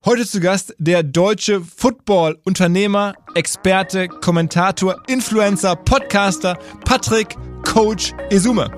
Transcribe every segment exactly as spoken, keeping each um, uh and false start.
Heute zu Gast der deutsche Football-Unternehmer, Experte, Kommentator, Influencer, Podcaster Patrick Coach Esume.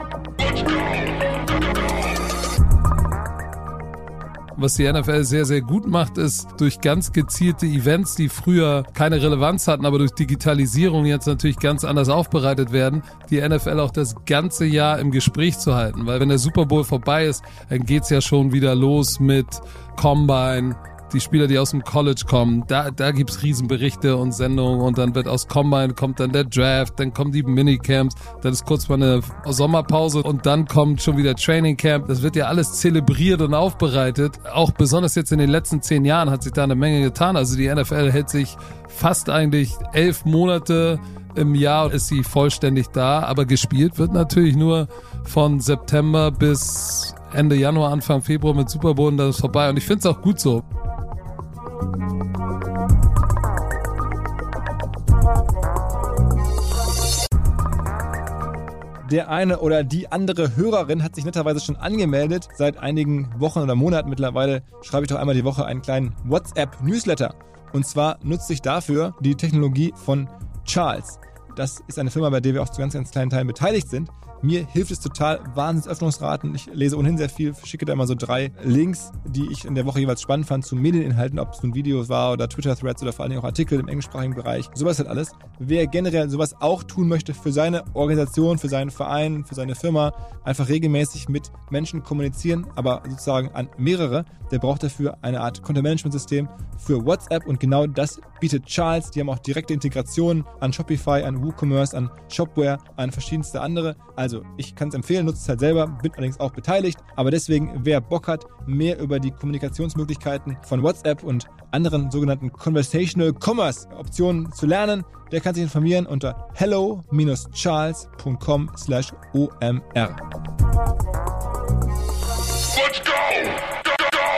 Was die N F L sehr, sehr gut macht, ist durch ganz gezielte Events, die früher keine Relevanz hatten, aber durch Digitalisierung jetzt natürlich ganz anders aufbereitet werden, die N F L auch das ganze Jahr im Gespräch zu halten. Weil wenn der Super Bowl vorbei ist, dann geht's ja schon wieder los mit Combine, die Spieler, die aus dem College kommen, da, da gibt's Riesenberichte und Sendungen und dann wird aus Combine kommt dann der Draft, dann kommen die Minicamps, dann ist kurz mal eine Sommerpause und dann kommt schon wieder Training Camp. Das wird ja alles zelebriert und aufbereitet. Auch besonders jetzt in den letzten zehn Jahren hat sich da eine Menge getan. Also die N F L hält sich fast eigentlich elf Monate im Jahr, ist sie vollständig da, aber gespielt wird natürlich nur von September bis Ende Januar, Anfang Februar mit Super Bowl und das ist vorbei. Und ich finde es auch gut so. Der eine oder die andere Hörerin hat sich netterweise schon angemeldet. Seit einigen Wochen oder Monaten mittlerweile schreibe ich doch einmal die Woche einen kleinen WhatsApp-Newsletter. Und zwar nutze ich dafür die Technologie von Charles. Das ist eine Firma, bei der wir auch zu ganz, ganz kleinen Teilen beteiligt sind. Mir hilft es total, Wahnsinnsöffnungsraten. Ich lese ohnehin sehr viel, schicke da immer so drei Links, die ich in der Woche jeweils spannend fand zu Medieninhalten, ob es nun Videos war oder Twitter-Threads oder vor allem auch Artikel im englischsprachigen Bereich. Sowas halt alles. Wer generell sowas auch tun möchte für seine Organisation, für seinen Verein, für seine Firma, einfach regelmäßig mit Menschen kommunizieren, aber sozusagen an mehrere, der braucht dafür eine Art Content-Management-System für WhatsApp und genau das bietet Charles. Die haben auch direkte Integrationen an Shopify, an WooCommerce, an Shopware, an verschiedenste andere. Also ich kann es empfehlen, nutze es halt selber, bin allerdings auch beteiligt. Aber deswegen, wer Bock hat, mehr über die Kommunikationsmöglichkeiten von WhatsApp und anderen sogenannten Conversational Commerce Optionen zu lernen, der kann sich informieren unter hello dash charles dot com slash o m r. Let's go! Go,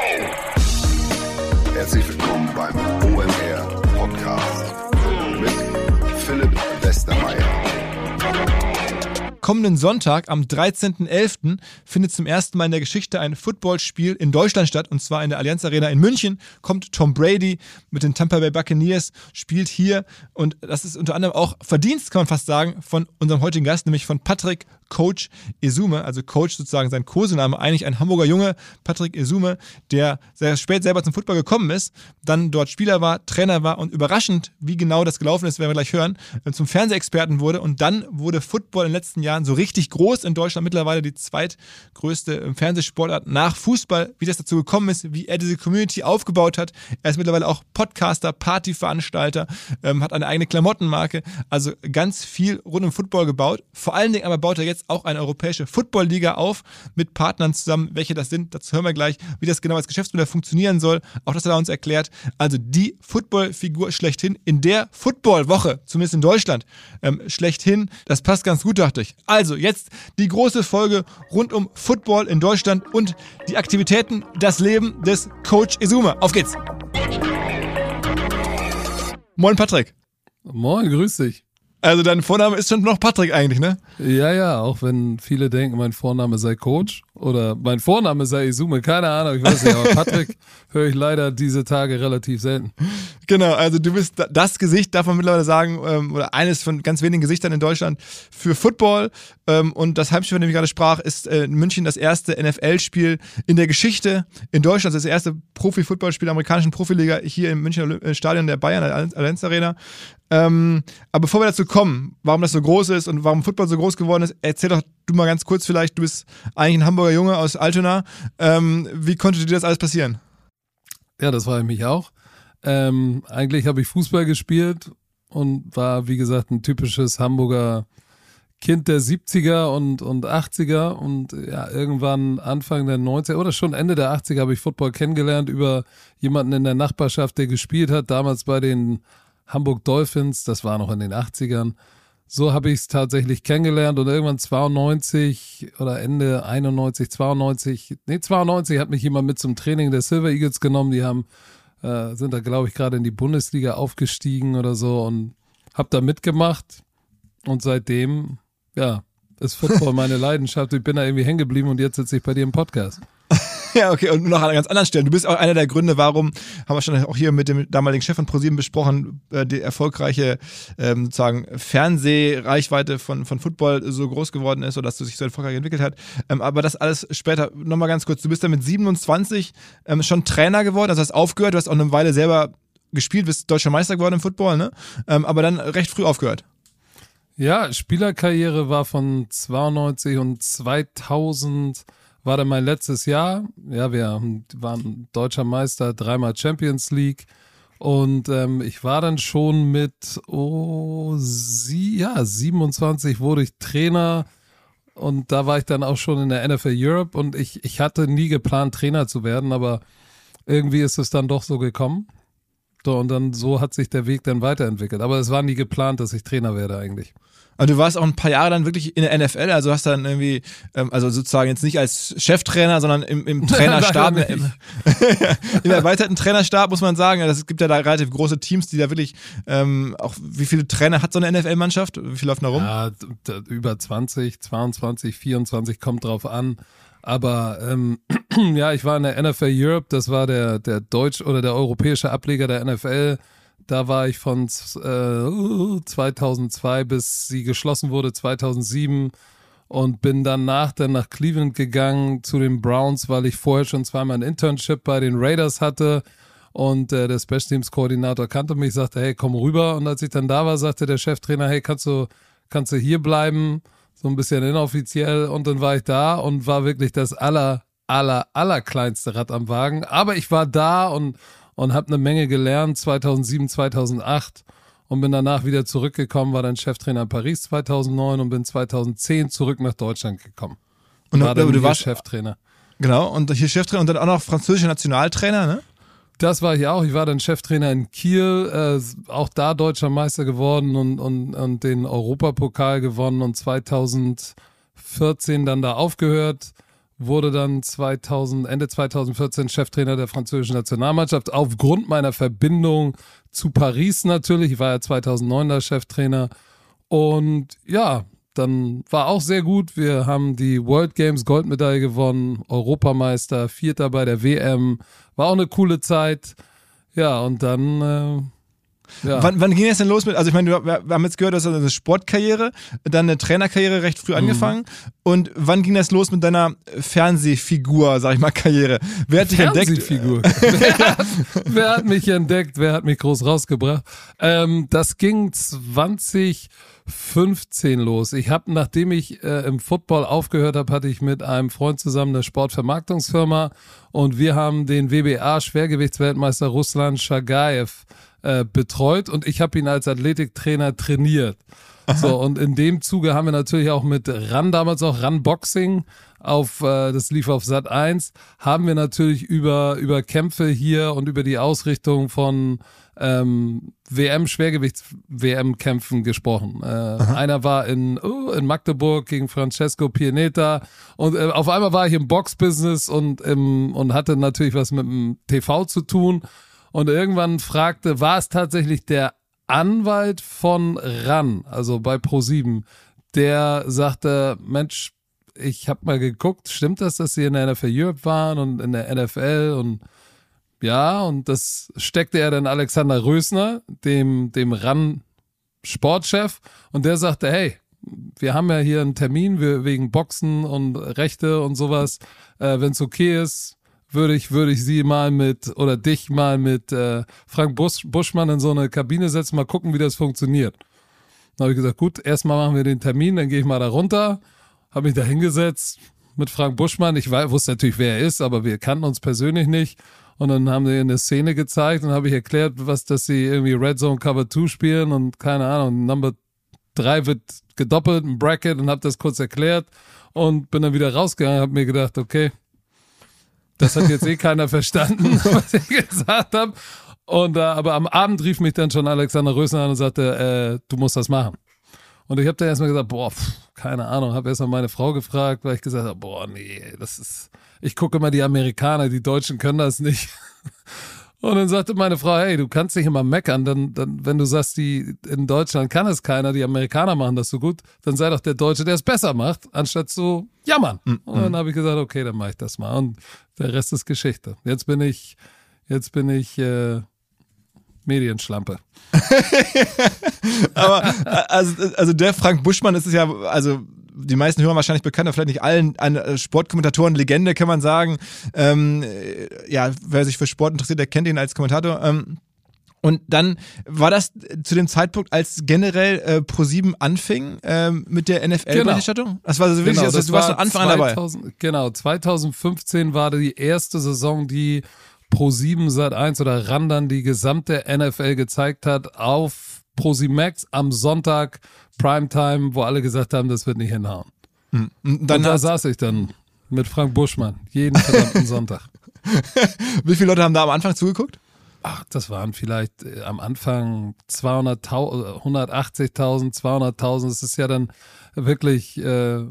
go! Herzlich willkommen beim O M R Podcast mit Philipp Westermeier. Kommenden Sonntag, am dreizehnten elften findet zum ersten Mal in der Geschichte ein Footballspiel in Deutschland statt, und zwar in der Allianz Arena in München. Kommt Tom Brady mit den Tampa Bay Buccaneers, spielt hier, und das ist unter anderem auch Verdienst, kann man fast sagen, von unserem heutigen Gast, nämlich von Patrick Coach Esume, also Coach sozusagen sein Kosename, eigentlich ein Hamburger Junge, Patrick Esume, der sehr spät selber zum Football gekommen ist, dann dort Spieler war, Trainer war und überraschend, wie genau das gelaufen ist, werden wir gleich hören, zum Fernsehexperten wurde, und dann wurde Football in den letzten Jahren so richtig groß in Deutschland, mittlerweile die zweitgrößte Fernsehsportart nach Fußball. Wie das dazu gekommen ist, wie er diese Community aufgebaut hat. Er ist mittlerweile auch Podcaster, Partyveranstalter, ähm, hat eine eigene Klamottenmarke, also ganz viel rund um Football gebaut. Vor allen Dingen aber baut er jetzt auch eine europäische Football-Liga auf mit Partnern zusammen. Welche das sind, dazu hören wir gleich, wie das genau als Geschäftsmodell funktionieren soll. Auch das hat er uns erklärt. Also die Football-Figur schlechthin in der Football-Woche, zumindest in Deutschland, ähm, schlechthin. Das passt ganz gut, dachte ich. Also jetzt die große Folge rund um Football in Deutschland und die Aktivitäten, das Leben des Coach Esume. Auf geht's! Moin Patrick. Moin, grüß dich. Also dein Vorname ist schon noch Patrick eigentlich, ne? Ja, ja, auch wenn viele denken, mein Vorname sei Coach oder mein Vorname sei Esume, keine Ahnung, ich weiß nicht, aber Patrick höre ich leider diese Tage relativ selten. Genau, also du bist das Gesicht, darf man mittlerweile sagen, oder eines von ganz wenigen Gesichtern in Deutschland für Football, und das Heimspiel, von dem ich gerade sprach, ist in München das erste N F L-Spiel in der Geschichte in Deutschland, das erste Profi-Footballspiel der amerikanischen Profiliga hier im Münchner Stadion der Bayern, der Allianz Arena. Ähm, aber bevor wir dazu kommen, warum das so groß ist und warum Football so groß geworden ist, erzähl doch du mal ganz kurz vielleicht, du bist eigentlich ein Hamburger Junge aus Altona, ähm, wie konnte dir das alles passieren? Ja, das war ich mich auch. Ähm, eigentlich habe ich Fußball gespielt und war, wie gesagt, ein typisches Hamburger Kind der siebziger und, und achtziger, und ja, irgendwann Anfang der neunziger oder schon Ende der achtziger habe ich Football kennengelernt über jemanden in der Nachbarschaft, der gespielt hat, damals bei den Hamburg Dolphins, das war noch in den achtzigern. So habe ich es tatsächlich kennengelernt, und irgendwann zweiundneunzig oder Ende einundneunzig, zweiundneunzig, nee zweiundneunzig hat mich jemand mit zum Training der Silver Eagles genommen, die haben, äh, sind da glaube ich gerade in die Bundesliga aufgestiegen oder so, und habe da mitgemacht, und seitdem, ja, ist Football meine Leidenschaft, ich bin da irgendwie hängen geblieben, und jetzt sitze ich bei dir im Podcast. Ja, okay, und noch an ganz anderen Stellen. Du bist auch einer der Gründe, warum, haben wir schon auch hier mit dem damaligen Chef von ProSieben besprochen, äh, die erfolgreiche ähm, sozusagen Fernsehreichweite von, von Football so groß geworden ist oder dass du sich so erfolgreich entwickelt hat. Ähm, aber das alles später. Nochmal ganz kurz, du bist dann mit siebenundzwanzig ähm, schon Trainer geworden, also hast aufgehört, du hast auch eine Weile selber gespielt, bist deutscher Meister geworden im Football, ne? Ähm, aber dann recht früh aufgehört. Ja, Spielerkarriere war von zweiundneunzig und zweitausend war dann mein letztes Jahr. Ja, wir waren deutscher Meister, dreimal Champions League und ähm, ich war dann schon mit oh, sie, ja, siebenundzwanzig wurde ich Trainer und da war ich dann auch schon in der N F L Europe und ich, ich hatte nie geplant, Trainer zu werden, aber irgendwie ist es dann doch so gekommen. So, und dann so hat sich der Weg dann weiterentwickelt. Aber es war nie geplant, dass ich Trainer werde eigentlich. Aber du warst auch ein paar Jahre dann wirklich in der N F L, also hast dann irgendwie, ähm, also sozusagen jetzt nicht als Cheftrainer, sondern im, im Trainerstab, im, im erweiterten Trainerstab muss man sagen, es gibt ja da relativ große Teams, die da wirklich, ähm, auch wie viele Trainer hat so eine N F L-Mannschaft? Wie viel laufen da rum? Ja, über zwanzig, zweiundzwanzig, vierundzwanzig, kommt drauf an. Aber ähm, ja, ich war in der N F L Europe, das war der, der deutsch- oder der europäische Ableger der N F L. Da war ich von äh, zweitausendzwei bis sie geschlossen wurde, zweitausendsieben und bin danach dann nach Cleveland gegangen zu den Browns, weil ich vorher schon zweimal ein Internship bei den Raiders hatte und äh, der Special Teams Koordinator kannte mich, sagte, hey, komm rüber. Und als ich dann da war, sagte der Cheftrainer, hey, kannst du, kannst du hier bleiben? So ein bisschen inoffiziell und dann war ich da und war wirklich das aller, aller, aller kleinste Rad am Wagen. Aber ich war da und, und habe eine Menge gelernt, zweitausendsieben, zweitausendacht und bin danach wieder zurückgekommen, war dann Cheftrainer in Paris zweitausendneun und bin zweitausendzehn zurück nach Deutschland gekommen. Und war dann aber du hier warst Cheftrainer. Genau, und hier Cheftrainer und dann auch noch französischer Nationaltrainer, ne? Das war ich auch. Ich war dann Cheftrainer in Kiel, äh, auch da deutscher Meister geworden und, und, und den Europapokal gewonnen und zweitausendvierzehn dann da aufgehört, wurde dann zweitausend, Ende zweitausendvierzehn Cheftrainer der französischen Nationalmannschaft aufgrund meiner Verbindung zu Paris natürlich. Ich war ja zweitausendneun da Cheftrainer und ja, dann war auch sehr gut. Wir haben die World Games Goldmedaille gewonnen, Europameister, Vierter bei der W M. War auch eine coole Zeit. Ja, und dann... Äh, ja. Wann, wann ging es denn los mit, also ich meine, wir, wir haben jetzt gehört, du hast eine Sportkarriere, dann eine Trainerkarriere recht früh angefangen. Mhm. Und wann ging das los mit deiner Fernsehfigur, sag ich mal, Karriere? Wer hat dich entdeckt? Fernsehfigur. wer, wer hat mich entdeckt? Wer hat mich groß rausgebracht? Ähm, das ging zwanzig fünfzehn los. Ich habe, nachdem ich äh, im Football aufgehört habe, hatte ich mit einem Freund zusammen eine Sportvermarktungsfirma und wir haben den W B A-Schwergewichtsweltmeister Ruslan Chagaev äh, betreut und ich habe ihn als Athletiktrainer trainiert. So, und in dem Zuge haben wir natürlich auch mit RAN, damals auch RAN Boxing, auf, äh, das lief auf Sat eins, haben wir natürlich über, über Kämpfe hier und über die Ausrichtung von ähm, W M-Schwergewichts-W M-Kämpfen gesprochen. Äh, einer war in, uh, in Magdeburg gegen Francesco Pianeta und äh, auf einmal war ich im Box-Business und, im, und hatte natürlich was mit dem T V zu tun und irgendwann fragte, war es tatsächlich der Anwalt von RAN, also bei ProSieben, der sagte, Mensch, ich habe mal geguckt, stimmt das, dass Sie in der N F L Europe waren und in der N F L und ja, und das steckte er dann Alexander Rösner, dem, dem RAN-Sportchef, und der sagte, hey, wir haben ja hier einen Termin wegen Boxen und Rechte und sowas, äh, wenn es okay ist, würde ich, würde ich sie mal mit, oder dich mal mit äh, Frank Busch, Buschmann in so eine Kabine setzen, mal gucken, wie das funktioniert. Dann habe ich gesagt, gut, erstmal machen wir den Termin, dann gehe ich mal da runter, habe mich da hingesetzt mit Frank Buschmann. Ich weiß, wusste natürlich, wer er ist, aber wir kannten uns persönlich nicht. Und dann haben sie eine Szene gezeigt und habe ich erklärt, was, dass sie irgendwie Red Zone Cover zwei spielen und keine Ahnung, Number drei wird gedoppelt, ein Bracket, und habe das kurz erklärt und bin dann wieder rausgegangen, habe mir gedacht, okay, das hat jetzt eh keiner verstanden, was ich gesagt habe. Und äh, aber am Abend rief mich dann schon Alexander Rösner an und sagte, äh, du musst das machen. Und ich habe dann erstmal gesagt, boah, pff, keine Ahnung, habe erstmal meine Frau gefragt, weil ich gesagt habe, boah, nee, das ist, ich gucke immer die Amerikaner, die Deutschen können das nicht. Und dann sagte meine Frau, hey, du kannst nicht immer meckern, dann, dann, wenn du sagst, die in Deutschland kann es keiner, die Amerikaner machen das so gut, dann sei doch der Deutsche, der es besser macht, anstatt zu jammern. Mhm. Und dann habe ich gesagt, okay, dann mache ich das mal. Und der Rest ist Geschichte. Jetzt bin ich, jetzt bin ich äh, Medienschlampe. Aber also, also der Frank Buschmann ist es ja, also die meisten Hörer wahrscheinlich bekannt, aber vielleicht nicht allen, eine Sportkommentatoren, Legende kann man sagen. Ähm, ja, wer sich für Sport interessiert, der kennt ihn als Kommentator. Ähm, und dann war das zu dem Zeitpunkt, als generell äh, ProSieben anfing ähm, mit der N F L-Berichterstattung? Genau. Das war also wirklich, genau, also, das du warst von Anfang an dabei. Genau, zwanzig fünfzehn war die erste Saison, die ProSieben Sat eins oder Randern die gesamte N F L gezeigt hat auf ProSieben Max am Sonntag Primetime, wo alle gesagt haben, das wird nicht hinhauen. Mhm. Und, dann und da saß ich dann mit Frank Buschmann jeden verdammten Sonntag. Wie viele Leute haben da am Anfang zugeguckt? Ach, das waren vielleicht äh, am Anfang zweihunderttausend, hundertachtzigtausend, zweihunderttausend. Das ist ja dann wirklich äh,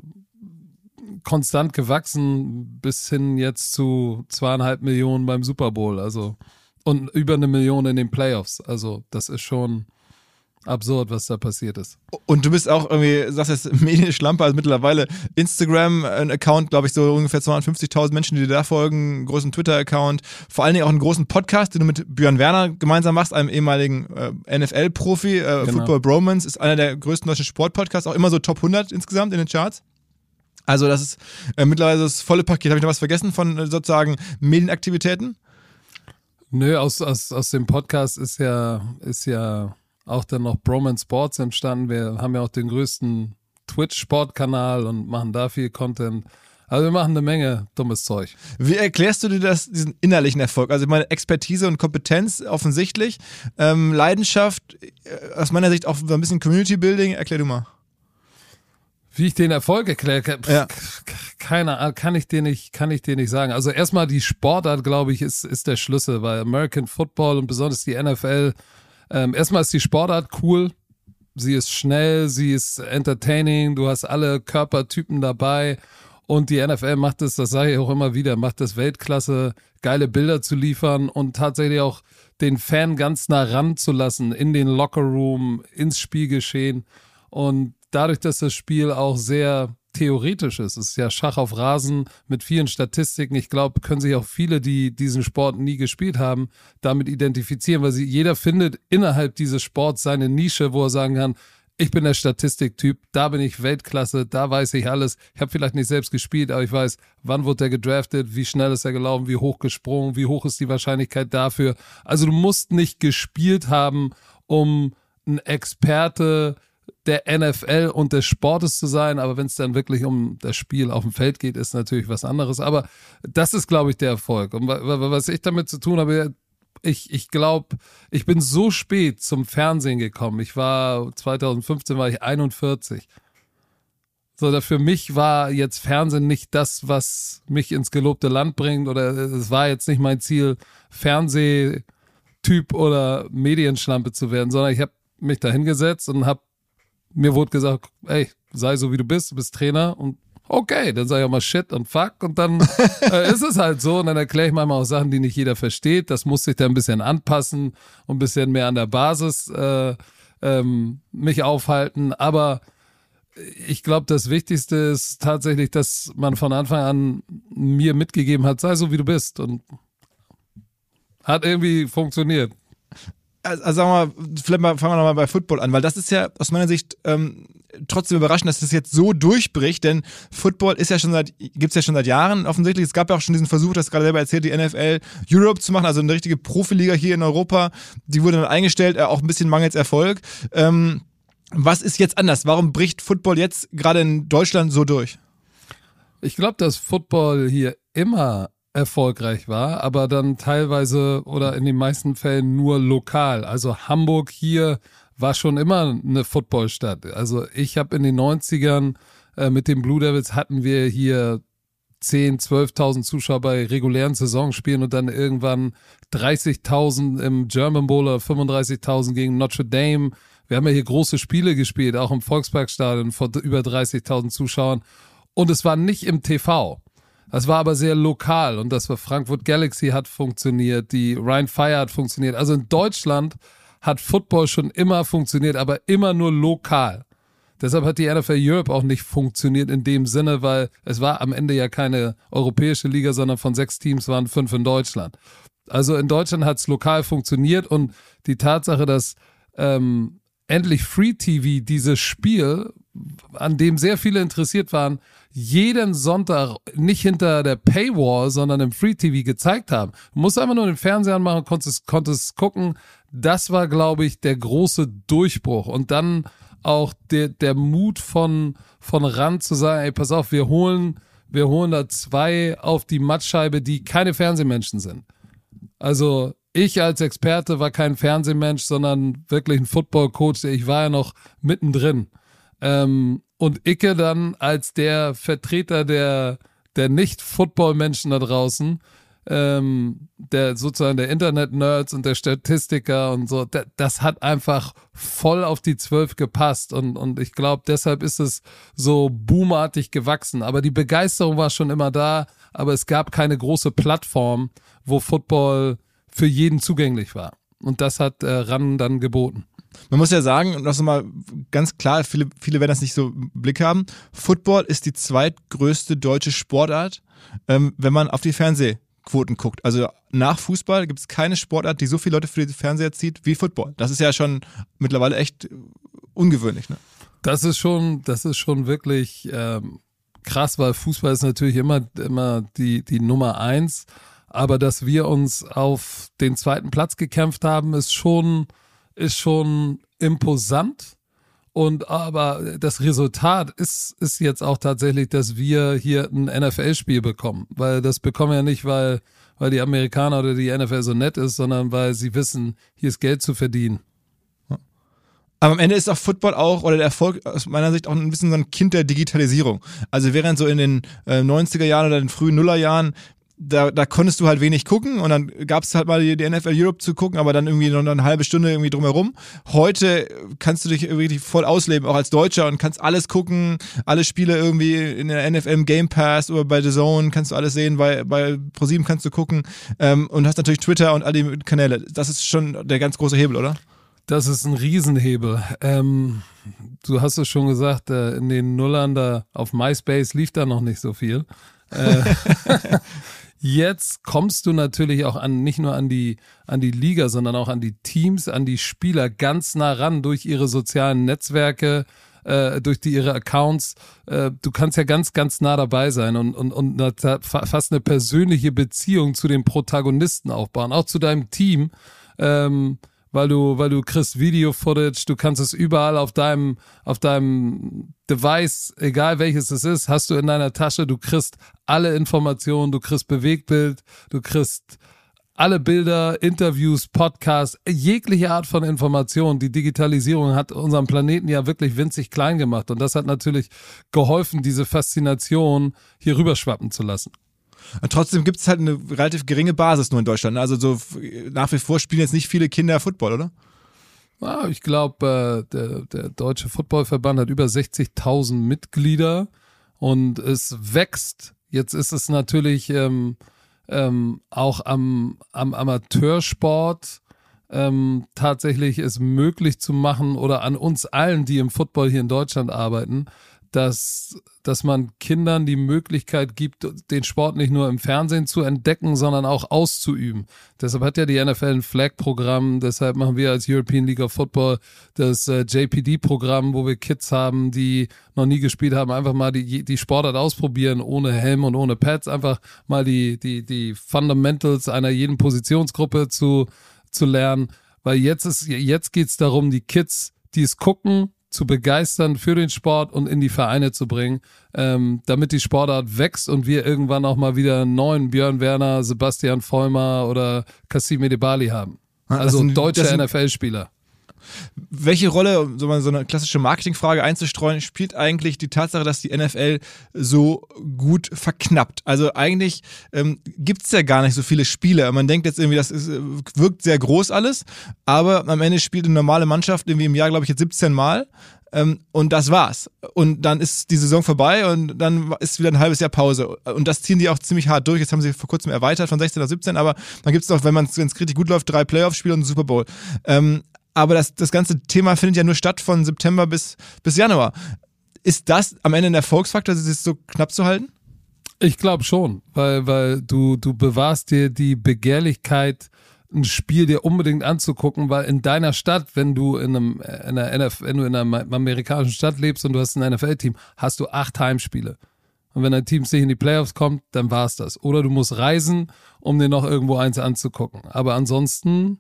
konstant gewachsen bis hin jetzt zu zweieinhalb Millionen beim Super Bowl. Also und über eine Million in den Playoffs. Also das ist schon absurd, was da passiert ist. Und du bist auch irgendwie, sagst jetzt Medienschlampe, also mittlerweile Instagram, ein Account, glaube ich, so ungefähr zweihundertfünfzigtausend Menschen, die dir da folgen, einen großen Twitter-Account, vor allen Dingen auch einen großen Podcast, den du mit Björn Werner gemeinsam machst, einem ehemaligen äh, N F L-Profi, äh, genau. Football Bromance, ist einer der größten deutschen Sportpodcasts, auch immer so Top hundert insgesamt in den Charts. Also das ist äh, mittlerweile das volle Paket. Habe ich noch was vergessen von äh, sozusagen Medienaktivitäten? Nö, aus, aus, aus dem Podcast ist ja, ist ja auch dann noch Bromance Sports entstanden. Wir haben ja auch den größten Twitch-Sportkanal und machen da viel Content. Also wir machen eine Menge dummes Zeug. Wie erklärst du dir das, diesen innerlichen Erfolg? Also ich meine, Expertise und Kompetenz offensichtlich, ähm, Leidenschaft, äh, aus meiner Sicht auch ein bisschen Community-Building. Erklär du mal. Wie ich den Erfolg erkläre, ja. keine Ahnung, kann ich dir nicht, kann ich dir nicht sagen. Also erstmal die Sportart, glaube ich, ist, ist der Schlüssel, weil American Football und besonders die N F L, ähm, erstmal ist die Sportart cool. Sie ist schnell, sie ist entertaining, du hast alle Körpertypen dabei und die N F L macht es, das sage ich auch immer wieder, macht es Weltklasse, geile Bilder zu liefern und tatsächlich auch den Fan ganz nah ranzulassen in den Lockerroom, ins Spielgeschehen und dadurch, dass das Spiel auch sehr theoretisch ist, es ist ja Schach auf Rasen mit vielen Statistiken. Ich glaube, können sich auch viele, die diesen Sport nie gespielt haben, damit identifizieren, weil sie, jeder findet innerhalb dieses Sports seine Nische, wo er sagen kann, ich bin der Statistiktyp, da bin ich Weltklasse, da weiß ich alles. Ich habe vielleicht nicht selbst gespielt, aber ich weiß, wann wurde er gedraftet, wie schnell ist er gelaufen, wie hoch gesprungen, wie hoch ist die Wahrscheinlichkeit dafür. Also du musst nicht gespielt haben, um ein Experte der N F L und des Sportes zu sein, aber wenn es dann wirklich um das Spiel auf dem Feld geht, ist natürlich was anderes, aber das ist, glaube ich, der Erfolg. Und was ich damit zu tun habe, ich, ich glaube, ich bin so spät zum Fernsehen gekommen, ich war, zwanzig fünfzehn war ich einundvierzig. So, für mich war jetzt Fernsehen nicht das, was mich ins gelobte Land bringt oder es war jetzt nicht mein Ziel, Fernsehtyp oder Medienschlampe zu werden, sondern ich habe mich da hingesetzt und habe mir wurde gesagt, ey, sei so wie du bist, du bist Trainer und okay, dann sag ich auch mal Shit und Fuck und dann äh, ist es halt so und dann erkläre ich manchmal auch Sachen, die nicht jeder versteht, das muss sich dann ein bisschen anpassen und ein bisschen mehr an der Basis äh, ähm, mich aufhalten, aber ich glaube, das Wichtigste ist tatsächlich, dass man von Anfang an mir mitgegeben hat, sei so wie du bist und hat irgendwie funktioniert. Also, also sagen wir mal, vielleicht mal, fangen wir nochmal bei Football an, weil das ist ja aus meiner Sicht ähm, trotzdem überraschend, dass das jetzt so durchbricht, denn Football ist ja schon seit, gibt's ja schon seit Jahren offensichtlich. Es gab ja auch schon diesen Versuch, das gerade selber erzählt, die N F L Europe zu machen, also eine richtige Profiliga hier in Europa. Die wurde dann eingestellt, äh, auch ein bisschen mangels Erfolg. Ähm, was ist jetzt anders? Warum bricht Football jetzt gerade in Deutschland so durch? Ich glaube, dass Football hier immer erfolgreich war, aber dann teilweise oder in den meisten Fällen nur lokal. Also Hamburg hier war schon immer eine Footballstadt. Also ich habe in den neunzigern äh, mit den Blue Devils hatten wir hier zehntausend, zwölftausend Zuschauer bei regulären Saisonspielen und dann irgendwann dreißigtausend im German Bowl oder fünfunddreißigtausend gegen Notre Dame. Wir haben ja hier große Spiele gespielt, auch im Volksparkstadion vor über dreißigtausend Zuschauern und es war nicht im T V. Das war aber sehr lokal und das war Frankfurt Galaxy hat funktioniert, die Rhein Fire hat funktioniert. Also in Deutschland hat Football schon immer funktioniert, aber immer nur lokal. Deshalb hat die N F L Europe auch nicht funktioniert in dem Sinne, weil es war am Ende ja keine europäische Liga, sondern von sechs Teams waren fünf in Deutschland. Also in Deutschland hat es lokal funktioniert und die Tatsache, dass ähm, endlich Free T V dieses Spiel, an dem sehr viele interessiert waren, jeden Sonntag nicht hinter der Paywall, sondern im Free T V gezeigt haben. Du musst einfach nur den Fernseher anmachen, konntest, konntest gucken. Das war, glaube ich, der große Durchbruch. Und dann auch der, der Mut von, von Rand zu sagen, ey, pass auf, wir holen, wir holen da zwei auf die Mattscheibe, die keine Fernsehmenschen sind. Also ich als Experte war kein Fernsehmensch, sondern wirklich ein Football-Coach. Ich war ja noch mittendrin. Ähm, und Icke dann als der Vertreter der, der Nicht-Football-Menschen da draußen, ähm, der sozusagen der Internet-Nerds und der Statistiker und so, das, das hat einfach voll auf die Zwölf gepasst und, und ich glaube, deshalb ist es so boomartig gewachsen. Aber die Begeisterung war schon immer da, aber es gab keine große Plattform, wo Football für jeden zugänglich war. Und das hat äh, RAN dann geboten. Man muss ja sagen, und das ist mal ganz klar, viele, viele werden das nicht so im Blick haben, Football ist die zweitgrößte deutsche Sportart, ähm, wenn man auf die Fernsehquoten guckt. Also nach Fußball gibt es keine Sportart, die so viele Leute für die Fernseher zieht wie Football. Das ist ja schon mittlerweile echt ungewöhnlich, ne? Das ist schon, das ist schon wirklich ähm, krass, weil Fußball ist natürlich immer, immer die, die Nummer eins. Aber dass wir uns auf den zweiten Platz gekämpft haben, ist schon, ist schon imposant. Und aber das Resultat ist, ist jetzt auch tatsächlich, dass wir hier ein N F L-Spiel bekommen. Weil das bekommen wir nicht, weil, weil die Amerikaner oder die N F L so nett ist, sondern weil sie wissen, hier ist Geld zu verdienen. Aber am Ende ist auch Football auch, oder der Erfolg aus meiner Sicht auch ein bisschen so ein Kind der Digitalisierung. Also während so in den äh, neunziger Jahren oder den frühen Nullerjahren Da, da konntest du halt wenig gucken und dann gab es halt mal die, die N F L Europe zu gucken, aber dann irgendwie noch eine halbe Stunde irgendwie drumherum. Heute kannst du dich irgendwie voll ausleben, auch als Deutscher, und kannst alles gucken, alle Spiele irgendwie in der N F L im Game Pass oder bei The Zone kannst du alles sehen, bei, bei ProSieben kannst du gucken ähm, und hast natürlich Twitter und all die Kanäle. Das ist schon der ganz große Hebel, oder? Das ist ein Riesenhebel. Ähm, du hast es schon gesagt, äh, in den Nullern da auf MySpace lief da noch nicht so viel. Äh, Jetzt kommst du natürlich auch an, nicht nur an die, an die Liga, sondern auch an die Teams, an die Spieler ganz nah ran durch ihre sozialen Netzwerke, äh, durch die, ihre Accounts. Äh, du kannst ja ganz, ganz nah dabei sein und, und, und eine, fast eine persönliche Beziehung zu den Protagonisten aufbauen, auch zu deinem Team. Ähm, weil du, weil du kriegst Video-Footage, du kannst es überall auf deinem, auf deinem Device, egal welches es ist, hast du in deiner Tasche, du kriegst alle Informationen, du kriegst Bewegtbild, du kriegst alle Bilder, Interviews, Podcasts, jegliche Art von Information. Die Digitalisierung hat unseren Planeten ja wirklich winzig klein gemacht und das hat natürlich geholfen, diese Faszination hier rüberschwappen zu lassen. Und trotzdem gibt es halt eine relativ geringe Basis nur in Deutschland. Also so nach wie vor spielen jetzt nicht viele Kinder Football, oder? Ja, ich glaube, äh, der, der Deutsche Footballverband hat über sechzigtausend Mitglieder und es wächst. Jetzt ist es natürlich ähm, ähm, auch am, am Amateursport ähm, tatsächlich es möglich zu machen oder an uns allen, die im Football hier in Deutschland arbeiten, dass, dass man Kindern die Möglichkeit gibt, den Sport nicht nur im Fernsehen zu entdecken, sondern auch auszuüben. Deshalb hat ja die N F L ein Flag-Programm, deshalb machen wir als European League of Football das äh, J P D-Programm, wo wir Kids haben, die noch nie gespielt haben, einfach mal die, die Sportart ausprobieren, ohne Helm und ohne Pads, einfach mal die, die, die Fundamentals einer jeden Positionsgruppe zu, zu lernen, weil jetzt ist, jetzt geht's darum, die Kids, die es gucken, zu begeistern für den Sport und in die Vereine zu bringen, ähm, damit die Sportart wächst und wir irgendwann auch mal wieder einen neuen Björn Werner, Sebastian Vollmer oder Kassim Edebali haben. Also sind, deutsche N F L-Spieler. Welche Rolle, um so mal so eine klassische Marketingfrage einzustreuen, spielt eigentlich die Tatsache, dass die N F L so gut verknappt? Also eigentlich ähm, gibt es ja gar nicht so viele Spiele. Man denkt jetzt irgendwie, das ist, wirkt sehr groß alles, aber am Ende spielt eine normale Mannschaft irgendwie im Jahr, glaube ich, jetzt siebzehn Mal. ähm, und das war's. Und dann ist die Saison vorbei und dann ist wieder ein halbes Jahr Pause. Und das ziehen die auch ziemlich hart durch. Jetzt haben sie vor kurzem erweitert von sechzehn auf siebzehn, aber dann gibt es noch, wenn man es richtig gut läuft, drei Playoff-Spiele und einen Super Bowl. Ähm, aber das, das ganze Thema findet ja nur statt von September bis, bis Januar. Ist das am Ende ein Erfolgsfaktor, das so knapp zu halten? Ich glaube schon, weil, weil du, du bewahrst dir die Begehrlichkeit, ein Spiel dir unbedingt anzugucken, weil in deiner Stadt, wenn du in einem, in einer N F L, wenn du in einer amerikanischen Stadt lebst und du hast ein N F L-Team, hast du acht Heimspiele. Und wenn dein Team nicht in die Playoffs kommt, dann war's das. Oder du musst reisen, um dir noch irgendwo eins anzugucken. Aber ansonsten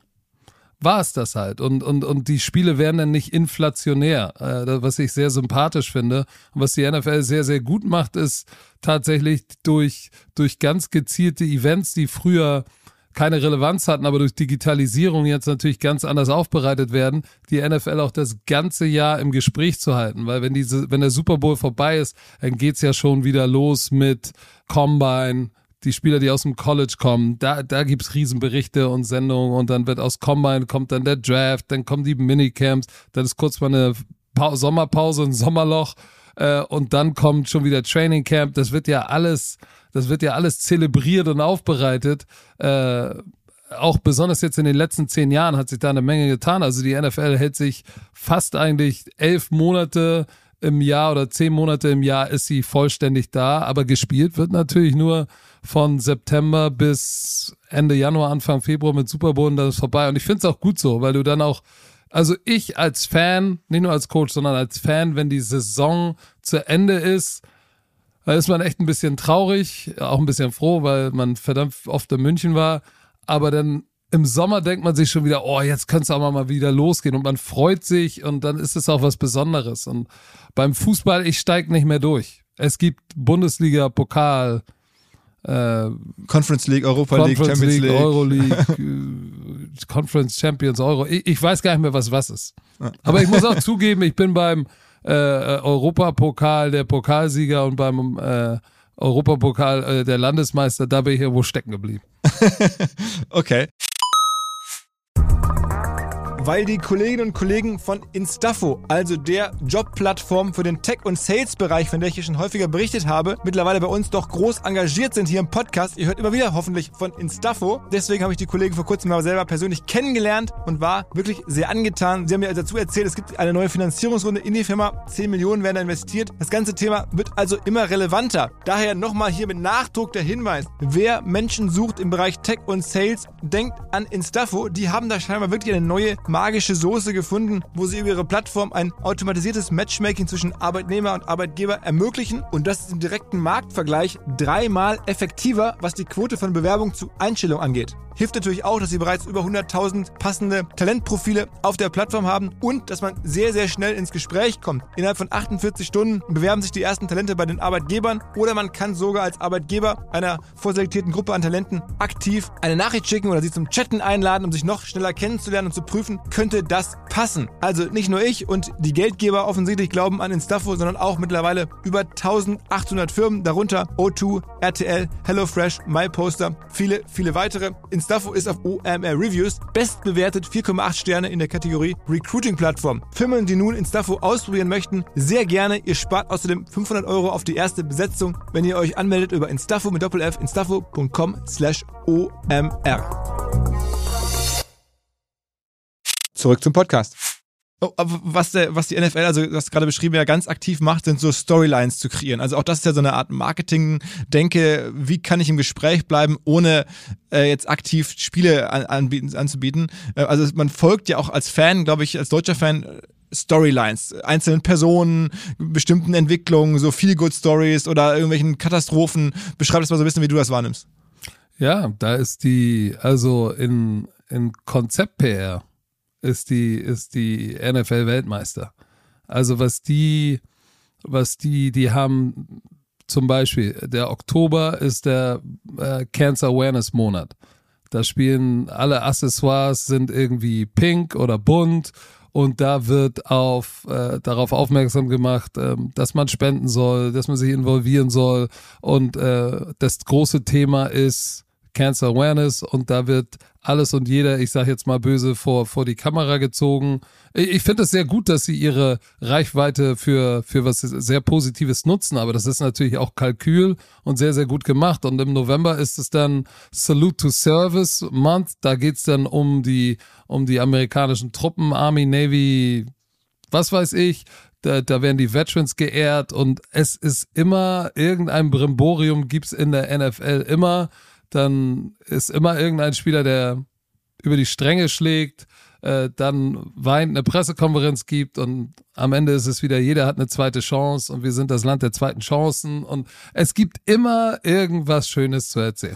war es das halt. Und, und, und die Spiele werden dann nicht inflationär, äh, was ich sehr sympathisch finde. Und was die N F L sehr, sehr gut macht, ist tatsächlich durch, durch ganz gezielte Events, die früher keine Relevanz hatten, aber durch Digitalisierung jetzt natürlich ganz anders aufbereitet werden, die N F L auch das ganze Jahr im Gespräch zu halten. Weil wenn diese, wenn der Super Bowl vorbei ist, dann geht's ja schon wieder los mit Combine, die Spieler, die aus dem College kommen, da, da gibt's Riesenberichte und Sendungen und dann wird aus Combine kommt dann der Draft, dann kommen die Minicamps, dann ist kurz mal eine pa- Sommerpause, ein Sommerloch äh, und dann kommt schon wieder Training Camp. Das wird ja alles, das wird ja alles zelebriert und aufbereitet. Äh, auch besonders jetzt in den letzten zehn Jahren hat sich da eine Menge getan. Also die N F L hält sich fast eigentlich elf Monate im Jahr oder zehn Monate im Jahr ist sie vollständig da, aber gespielt wird natürlich nur von September bis Ende Januar, Anfang Februar mit Super Bowl und dann ist vorbei. Und ich finde es auch gut so, weil du dann auch, also ich als Fan, nicht nur als Coach, sondern als Fan, wenn die Saison zu Ende ist, da ist man echt ein bisschen traurig, auch ein bisschen froh, weil man verdammt oft in München war, aber dann im Sommer denkt man sich schon wieder, oh, jetzt könnte es auch mal wieder losgehen und man freut sich und dann ist es auch was Besonderes. Und beim Fußball, ich steige nicht mehr durch. Es gibt Bundesliga, Pokal, äh, Conference League, Europa Conference League, Champions League, League, Euro League, äh, Conference Champions, Euro. Ich, ich weiß gar nicht mehr, was was ist. Aber ich muss auch zugeben, ich bin beim äh, Europapokal der Pokalsieger und beim äh, Europapokal äh, der Landesmeister, da bin ich irgendwo stecken geblieben. Okay. Weil die Kolleginnen und Kollegen von Instafo, also der Jobplattform für den Tech- und Sales-Bereich, von der ich hier schon häufiger berichtet habe, mittlerweile bei uns doch groß engagiert sind hier im Podcast. Ihr hört immer wieder hoffentlich von Instafo. Deswegen habe ich die Kollegen vor kurzem mal selber persönlich kennengelernt und war wirklich sehr angetan. Sie haben mir dazu erzählt, es gibt eine neue Finanzierungsrunde in die Firma. zehn Millionen werden da investiert. Das ganze Thema wird also immer relevanter. Daher nochmal hier mit Nachdruck der Hinweis. Wer Menschen sucht im Bereich Tech und Sales, denkt an Instafo. Die haben da scheinbar wirklich eine neue magische Soße gefunden, wo sie über ihre Plattform ein automatisiertes Matchmaking zwischen Arbeitnehmer und Arbeitgeber ermöglichen und das ist im direkten Marktvergleich dreimal effektiver, was die Quote von Bewerbung zu Einstellung angeht. Hilft natürlich auch, dass sie bereits über hunderttausend passende Talentprofile auf der Plattform haben und dass man sehr, sehr schnell ins Gespräch kommt. Innerhalb von achtundvierzig Stunden bewerben sich die ersten Talente bei den Arbeitgebern oder man kann sogar als Arbeitgeber einer vorselektierten Gruppe an Talenten aktiv eine Nachricht schicken oder sie zum Chatten einladen, um sich noch schneller kennenzulernen und zu prüfen, könnte das passen. Also nicht nur ich und die Geldgeber offensichtlich glauben an Instafo, sondern auch mittlerweile über eintausendachthundert Firmen, darunter O zwei, R T L, HelloFresh, MyPoster, viele, viele weitere. Instafo ist auf O M R Reviews bestbewertet, vier Komma acht Sterne in der Kategorie Recruiting-Plattform. Firmen, die nun Instafo ausprobieren möchten, sehr gerne. Ihr spart außerdem fünfhundert Euro auf die erste Besetzung, wenn ihr euch anmeldet über Instafo mit Doppel F, instafo punkt com slash O M R. Zurück zum Podcast. Oh, aber was, der, was die N F L, also du hast gerade beschrieben, ja ganz aktiv macht, sind so Storylines zu kreieren. Also auch das ist ja so eine Art Marketing-Denke. Wie kann ich im Gespräch bleiben, ohne äh, jetzt aktiv Spiele an, anbieten, anzubieten? Äh, also man folgt ja auch als Fan, glaube ich, als deutscher Fan, Storylines, einzelnen Personen, bestimmten Entwicklungen, so Feel-Good-Stories oder irgendwelchen Katastrophen. Beschreib das mal so ein bisschen, wie du das wahrnimmst. Ja, da ist die, also in, in Konzept-P R ist die, ist die N F L Weltmeister. Also was die, was die, die haben zum Beispiel, der Oktober ist der äh, Cancer Awareness Monat. Da spielen alle Accessoires sind irgendwie pink oder bunt und da wird auf äh, darauf aufmerksam gemacht, äh, dass man spenden soll, dass man sich involvieren soll und äh, das große Thema ist Cancer Awareness und da wird alles und jeder, ich sage jetzt mal böse, vor, vor die Kamera gezogen. Ich finde es sehr gut, dass sie ihre Reichweite für, für was sehr Positives nutzen, aber das ist natürlich auch Kalkül und sehr, sehr gut gemacht. Und im November ist es dann Salute to Service Month, da geht's dann um die, um die amerikanischen Truppen, Army, Navy, was weiß ich. Da, da werden die Veterans geehrt und es ist immer irgendein Brimborium gibt's in der N F L immer. Dann ist immer irgendein Spieler, der über die Stränge schlägt, äh, dann weint, eine Pressekonferenz gibt und am Ende ist es wieder, jeder hat eine zweite Chance und wir sind das Land der zweiten Chancen und es gibt immer irgendwas Schönes zu erzählen.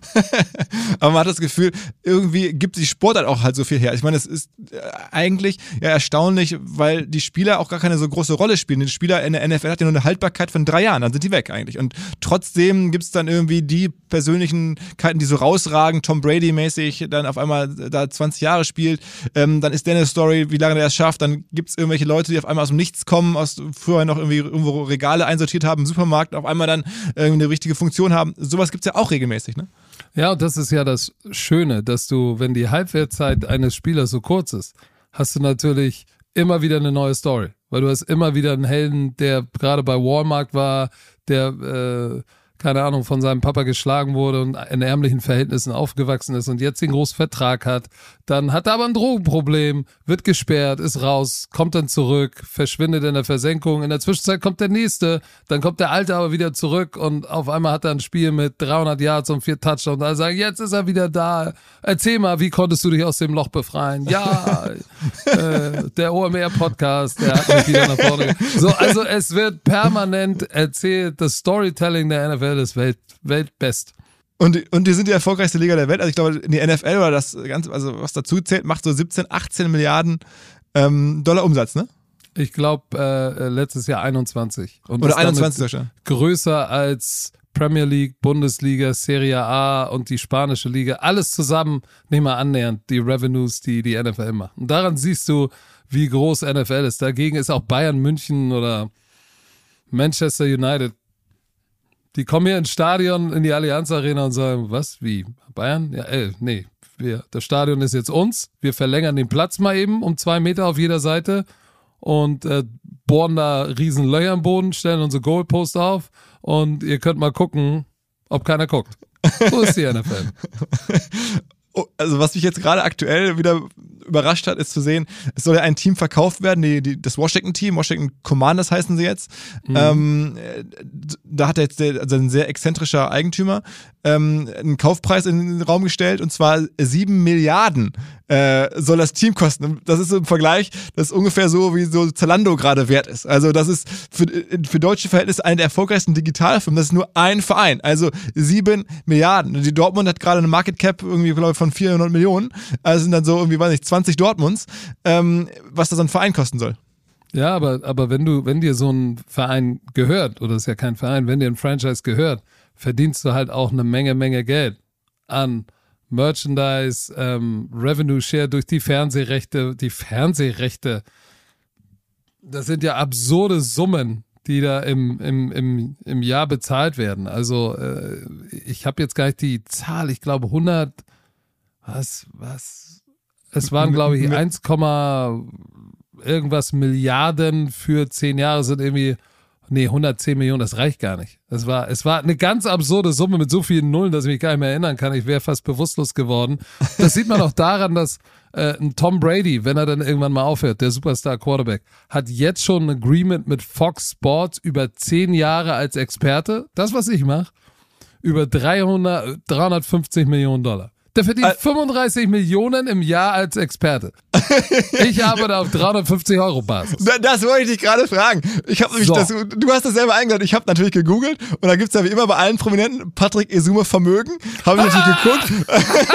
Aber man hat das Gefühl, irgendwie gibt die Sportart auch halt so viel her. Ich meine, es ist eigentlich ja erstaunlich, weil die Spieler auch gar keine so große Rolle spielen. Die Spieler in der N F L hat ja nur eine Haltbarkeit von drei Jahren, dann sind die weg eigentlich. Und trotzdem gibt es dann irgendwie die Persönlichkeiten, die so rausragen, Tom Brady-mäßig, dann auf einmal da zwanzig Jahre spielt. Ähm, dann ist der eine Story, wie lange der es schafft. Dann gibt es irgendwelche Leute, die auf einmal aus dem Nichts kommen, aus früher noch irgendwie irgendwo Regale einsortiert haben im Supermarkt, auf einmal dann irgendwie eine richtige Funktion haben. Sowas gibt es ja auch regelmäßig, ne? Ja, und das ist ja das Schöne, dass du, wenn die Halbwertzeit eines Spielers so kurz ist, hast du natürlich immer wieder eine neue Story. Weil du hast immer wieder einen Helden, der gerade bei Walmart war, der, äh, keine Ahnung, von seinem Papa geschlagen wurde und in ärmlichen Verhältnissen aufgewachsen ist und jetzt den großen Vertrag hat. Dann hat er aber ein Drogenproblem, wird gesperrt, ist raus, kommt dann zurück, verschwindet in der Versenkung. In der Zwischenzeit kommt der Nächste, dann kommt der Alte aber wieder zurück und auf einmal hat er ein Spiel mit dreihundert Yards und vier Touchdowns. Und alle sagen, jetzt ist er wieder da. Erzähl mal, wie konntest du dich aus dem Loch befreien? Ja, äh, der O M R-Podcast, der hat mich wieder nach vorne ge- So, also es wird permanent erzählt, das Storytelling der N F L ist Welt, Weltbest. Und, und die sind die erfolgreichste Liga der Welt. Also ich glaube, die N F L oder das Ganze, also was dazu zählt, macht so siebzehn, achtzehn Milliarden ähm, Dollar Umsatz, ne? Ich glaube, äh, letztes Jahr einundzwanzig. Und Oder ist damit einundzwanzig schon. größer als Premier League, Bundesliga, Serie A und die spanische Liga. Alles zusammen, nicht mal annähernd die Revenues, die die N F L macht. Und daran siehst du, wie groß N F L ist. Dagegen ist auch Bayern München oder Manchester United. Die kommen hier ins Stadion, in die Allianz Arena und sagen, was, wie, Bayern? Ja, ey, nee, wir, das Stadion ist jetzt uns, wir verlängern den Platz mal eben um zwei Meter auf jeder Seite und äh, bohren da riesen Löcher im Boden, stellen unsere Goalpost auf und ihr könnt mal gucken, ob keiner guckt. So ist die N F L. Also was mich jetzt gerade aktuell wieder überrascht hat, ist zu sehen, es soll ja ein Team verkauft werden, die, die, das Washington-Team, Washington Commanders heißen sie jetzt. Mhm. Ähm, da hat jetzt der, also ein sehr exzentrischer Eigentümer ähm, einen Kaufpreis in den Raum gestellt und zwar sieben Milliarden äh, soll das Team kosten. Das ist im Vergleich, das ist ungefähr so, wie so Zalando gerade wert ist. Also das ist für, für deutsche Verhältnisse eine der erfolgreichsten Digitalfirmen. Das ist nur ein Verein, also sieben Milliarden. Die Dortmund hat gerade eine Market Cap irgendwie, glaube ich, von vierhundert Millionen. Also sind dann so irgendwie, weiß nicht, zwanzig Dortmunds, ähm, was da so ein Verein kosten soll. Ja, aber, aber wenn du, wenn dir so ein Verein gehört, oder ist ja kein Verein, wenn dir ein Franchise gehört, verdienst du halt auch eine Menge, Menge Geld an Merchandise, ähm, Revenue Share durch die Fernsehrechte, die Fernsehrechte. Das sind ja absurde Summen, die da im, im, im, im Jahr bezahlt werden. Also äh, ich habe jetzt gar nicht die Zahl, ich glaube hundert, was, was, es waren glaube ich eins, irgendwas Milliarden für zehn Jahre sind irgendwie, nee, hundertzehn Millionen, das reicht gar nicht. Das war, es war eine ganz absurde Summe mit so vielen Nullen, dass ich mich gar nicht mehr erinnern kann. Ich wäre fast bewusstlos geworden. Das sieht man auch daran, dass äh, ein Tom Brady, wenn er dann irgendwann mal aufhört, der Superstar Quarterback, hat jetzt schon ein Agreement mit Fox Sports über zehn Jahre als Experte, das was ich mache, über dreihundert, dreihundertfünfzig Millionen Dollar. Der verdient Ä- fünfunddreißig Millionen im Jahr als Experte. Ich arbeite auf dreihundertfünfzig Euro Basis. Das, das wollte ich dich gerade fragen. Ich habe nämlich So. das, du hast das selber eingeladen. Ich habe natürlich gegoogelt und da gibt's ja wie immer bei allen Prominenten Patrick Esume Vermögen. Habe ich natürlich geguckt.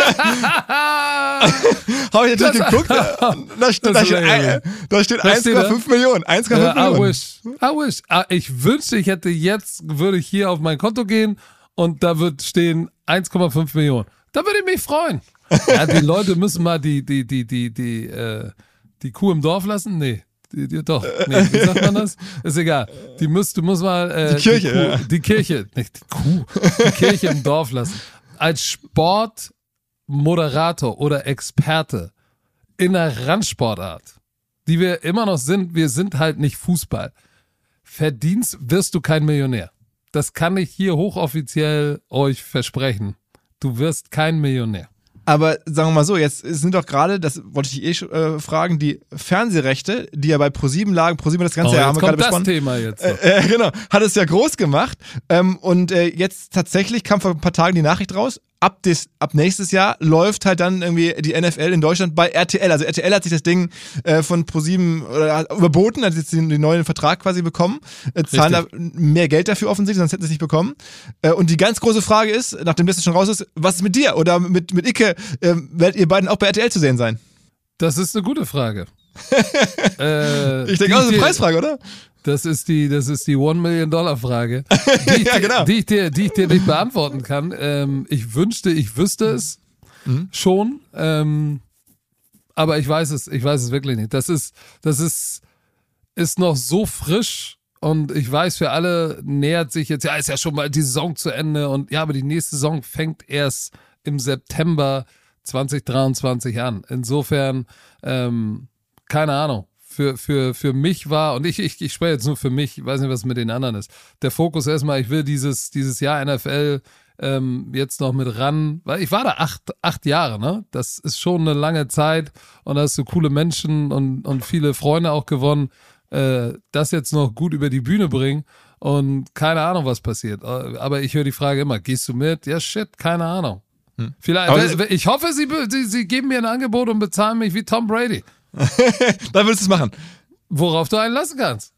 Habe ich natürlich Das- geguckt. Da steht, da Das ist steht, lächerlich. ein, da steht Was steht eins Komma fünf Millionen. eins Komma fünf Ja, I Millionen. wish. I wish. Ah, Ich wünschte, ich hätte jetzt, würde ich hier auf mein Konto gehen und da wird stehen eins Komma fünf Millionen. Da würde ich mich freuen. Ja, die Leute müssen mal die, die, die, die, die, äh, die Kuh im Dorf lassen? Nee. Die, die, doch. Nee, wie sagt man das? Ist egal. Die muss, du musst mal, äh, Die Kirche, die, Kuh, ja. die Kirche, nicht die Kuh, die Kirche im Dorf lassen. als Sportmoderator oder Experte in einer Randsportart, die wir immer noch sind, wir sind halt nicht Fußball, verdienst, wirst du kein Millionär. Das kann ich hier hochoffiziell euch versprechen. Du wirst kein Millionär. Aber sagen wir mal so, jetzt sind doch gerade, das wollte ich eh äh, fragen, die Fernsehrechte, die ja bei ProSieben lagen, ProSieben hat das ganze oh, Jahr, haben wir gerade besprochen. Das Thema jetzt. Äh, äh, genau, hat es ja groß gemacht. Ähm, und äh, jetzt tatsächlich kam vor ein paar Tagen die Nachricht raus, ab, des, ab nächstes Jahr läuft halt dann irgendwie die N F L in Deutschland bei R T L. Also R T L hat sich das Ding äh, von ProSieben äh, überboten, hat jetzt den, den neuen Vertrag quasi bekommen, äh, zahlen da mehr Geld dafür offensichtlich, sonst hätten sie es nicht bekommen. Äh, und die ganz große Frage ist, nachdem das schon raus ist, was ist mit dir oder mit, mit Icke? Äh, werdet ihr beiden auch bei R T L zu sehen sein? Das ist eine gute Frage. äh, ich denke auch, das ist eine Preisfrage, oder? Das ist die, das ist die One-Million-Dollar-Frage, die, ja, genau. die, ich dir, die ich dir nicht beantworten kann. Ähm, ich wünschte, ich wüsste es mhm. schon, ähm, aber ich weiß es, ich weiß es wirklich nicht. Das ist, das ist, ist noch so frisch und ich weiß, für alle nähert sich jetzt, ja, ist ja schon mal die Saison zu Ende und ja, aber die nächste Saison fängt erst im September zwanzig dreiundzwanzig an. Insofern, ähm, keine Ahnung. Für, für, für mich war, und ich, ich, ich spreche jetzt nur für mich, ich weiß nicht, was mit den anderen ist. Der Fokus erstmal, ich will dieses, dieses Jahr N F L ähm, jetzt noch mit ran, weil ich war da acht, acht Jahre, ne? Das ist schon eine lange Zeit und da hast du coole Menschen und, und viele Freunde auch gewonnen. Äh, das jetzt noch gut über die Bühne bringen und keine Ahnung, was passiert. Aber ich höre die Frage immer, gehst du mit? Ja, shit, keine Ahnung. Hm. Vielleicht, ich hoffe, sie, sie, sie geben mir ein Angebot und bezahlen mich wie Tom Brady. Dann würdest du es machen. Worauf du einen lassen kannst.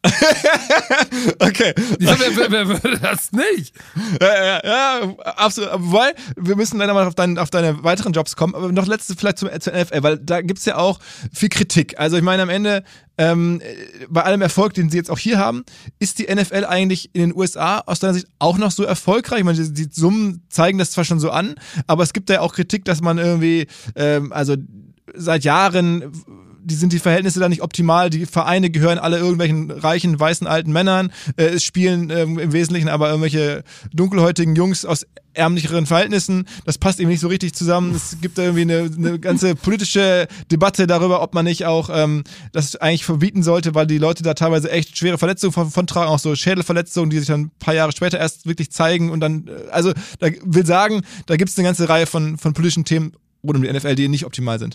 Okay. Ja, wer, wer, wer würde das nicht? Ja, ja, ja, absolut. Weil wir müssen leider mal auf, dein, auf deine weiteren Jobs kommen. Aber noch letztes vielleicht zum, zur N F L, weil da gibt es ja auch viel Kritik. Also ich meine am Ende, ähm, bei allem Erfolg, den sie jetzt auch hier haben, ist die N F L eigentlich in den U S A aus deiner Sicht auch noch so erfolgreich? Ich meine, die, die Summen zeigen das zwar schon so an, aber es gibt ja auch Kritik, dass man irgendwie, ähm, also seit Jahren die sind die Verhältnisse da nicht optimal, die Vereine gehören alle irgendwelchen reichen, weißen, alten Männern, äh, es spielen ähm, im Wesentlichen aber irgendwelche dunkelhäutigen Jungs aus ärmlicheren Verhältnissen, das passt eben nicht so richtig zusammen, es gibt da irgendwie eine, eine ganze politische Debatte darüber, ob man nicht auch ähm, das eigentlich verbieten sollte, weil die Leute da teilweise echt schwere Verletzungen von, von tragen, auch so Schädelverletzungen, die sich dann ein paar Jahre später erst wirklich zeigen und dann, also da will sagen, da gibt es eine ganze Reihe von, von politischen Themen rund um die N F L, die nicht optimal sind.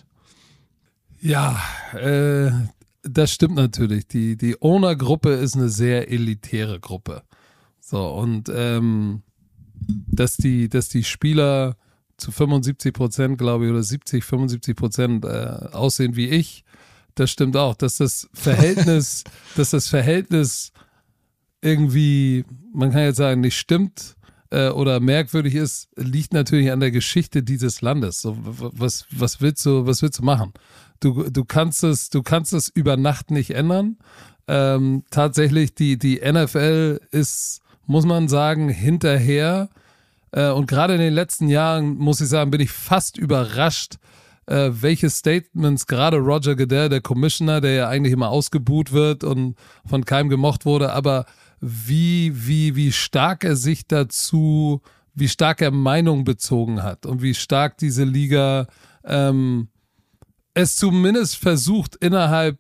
Ja, äh, das stimmt natürlich. Die, die Owner-Gruppe ist eine sehr elitäre Gruppe. So, und ähm, dass die, dass die Spieler zu fünfundsiebzig Prozent, glaube ich, oder siebzig, fünfundsiebzig Prozent äh, aussehen wie ich, das stimmt auch. Dass das Verhältnis, dass das Verhältnis irgendwie, man kann jetzt sagen, nicht stimmt äh, oder merkwürdig ist, liegt natürlich an der Geschichte dieses Landes. So, was, was willst du, was willst du machen? Du, du kannst es, du kannst es über Nacht nicht ändern. Ähm, tatsächlich, die, die N F L ist, muss man sagen, hinterher. Äh, und gerade in den letzten Jahren, muss ich sagen, bin ich fast überrascht, äh, welche Statements gerade Roger Goodell, der Commissioner, der ja eigentlich immer ausgebuht wird und von keinem gemocht wurde, aber wie, wie, wie stark er sich dazu, wie stark er Meinung bezogen hat und wie stark diese Liga ähm, es zumindest versucht innerhalb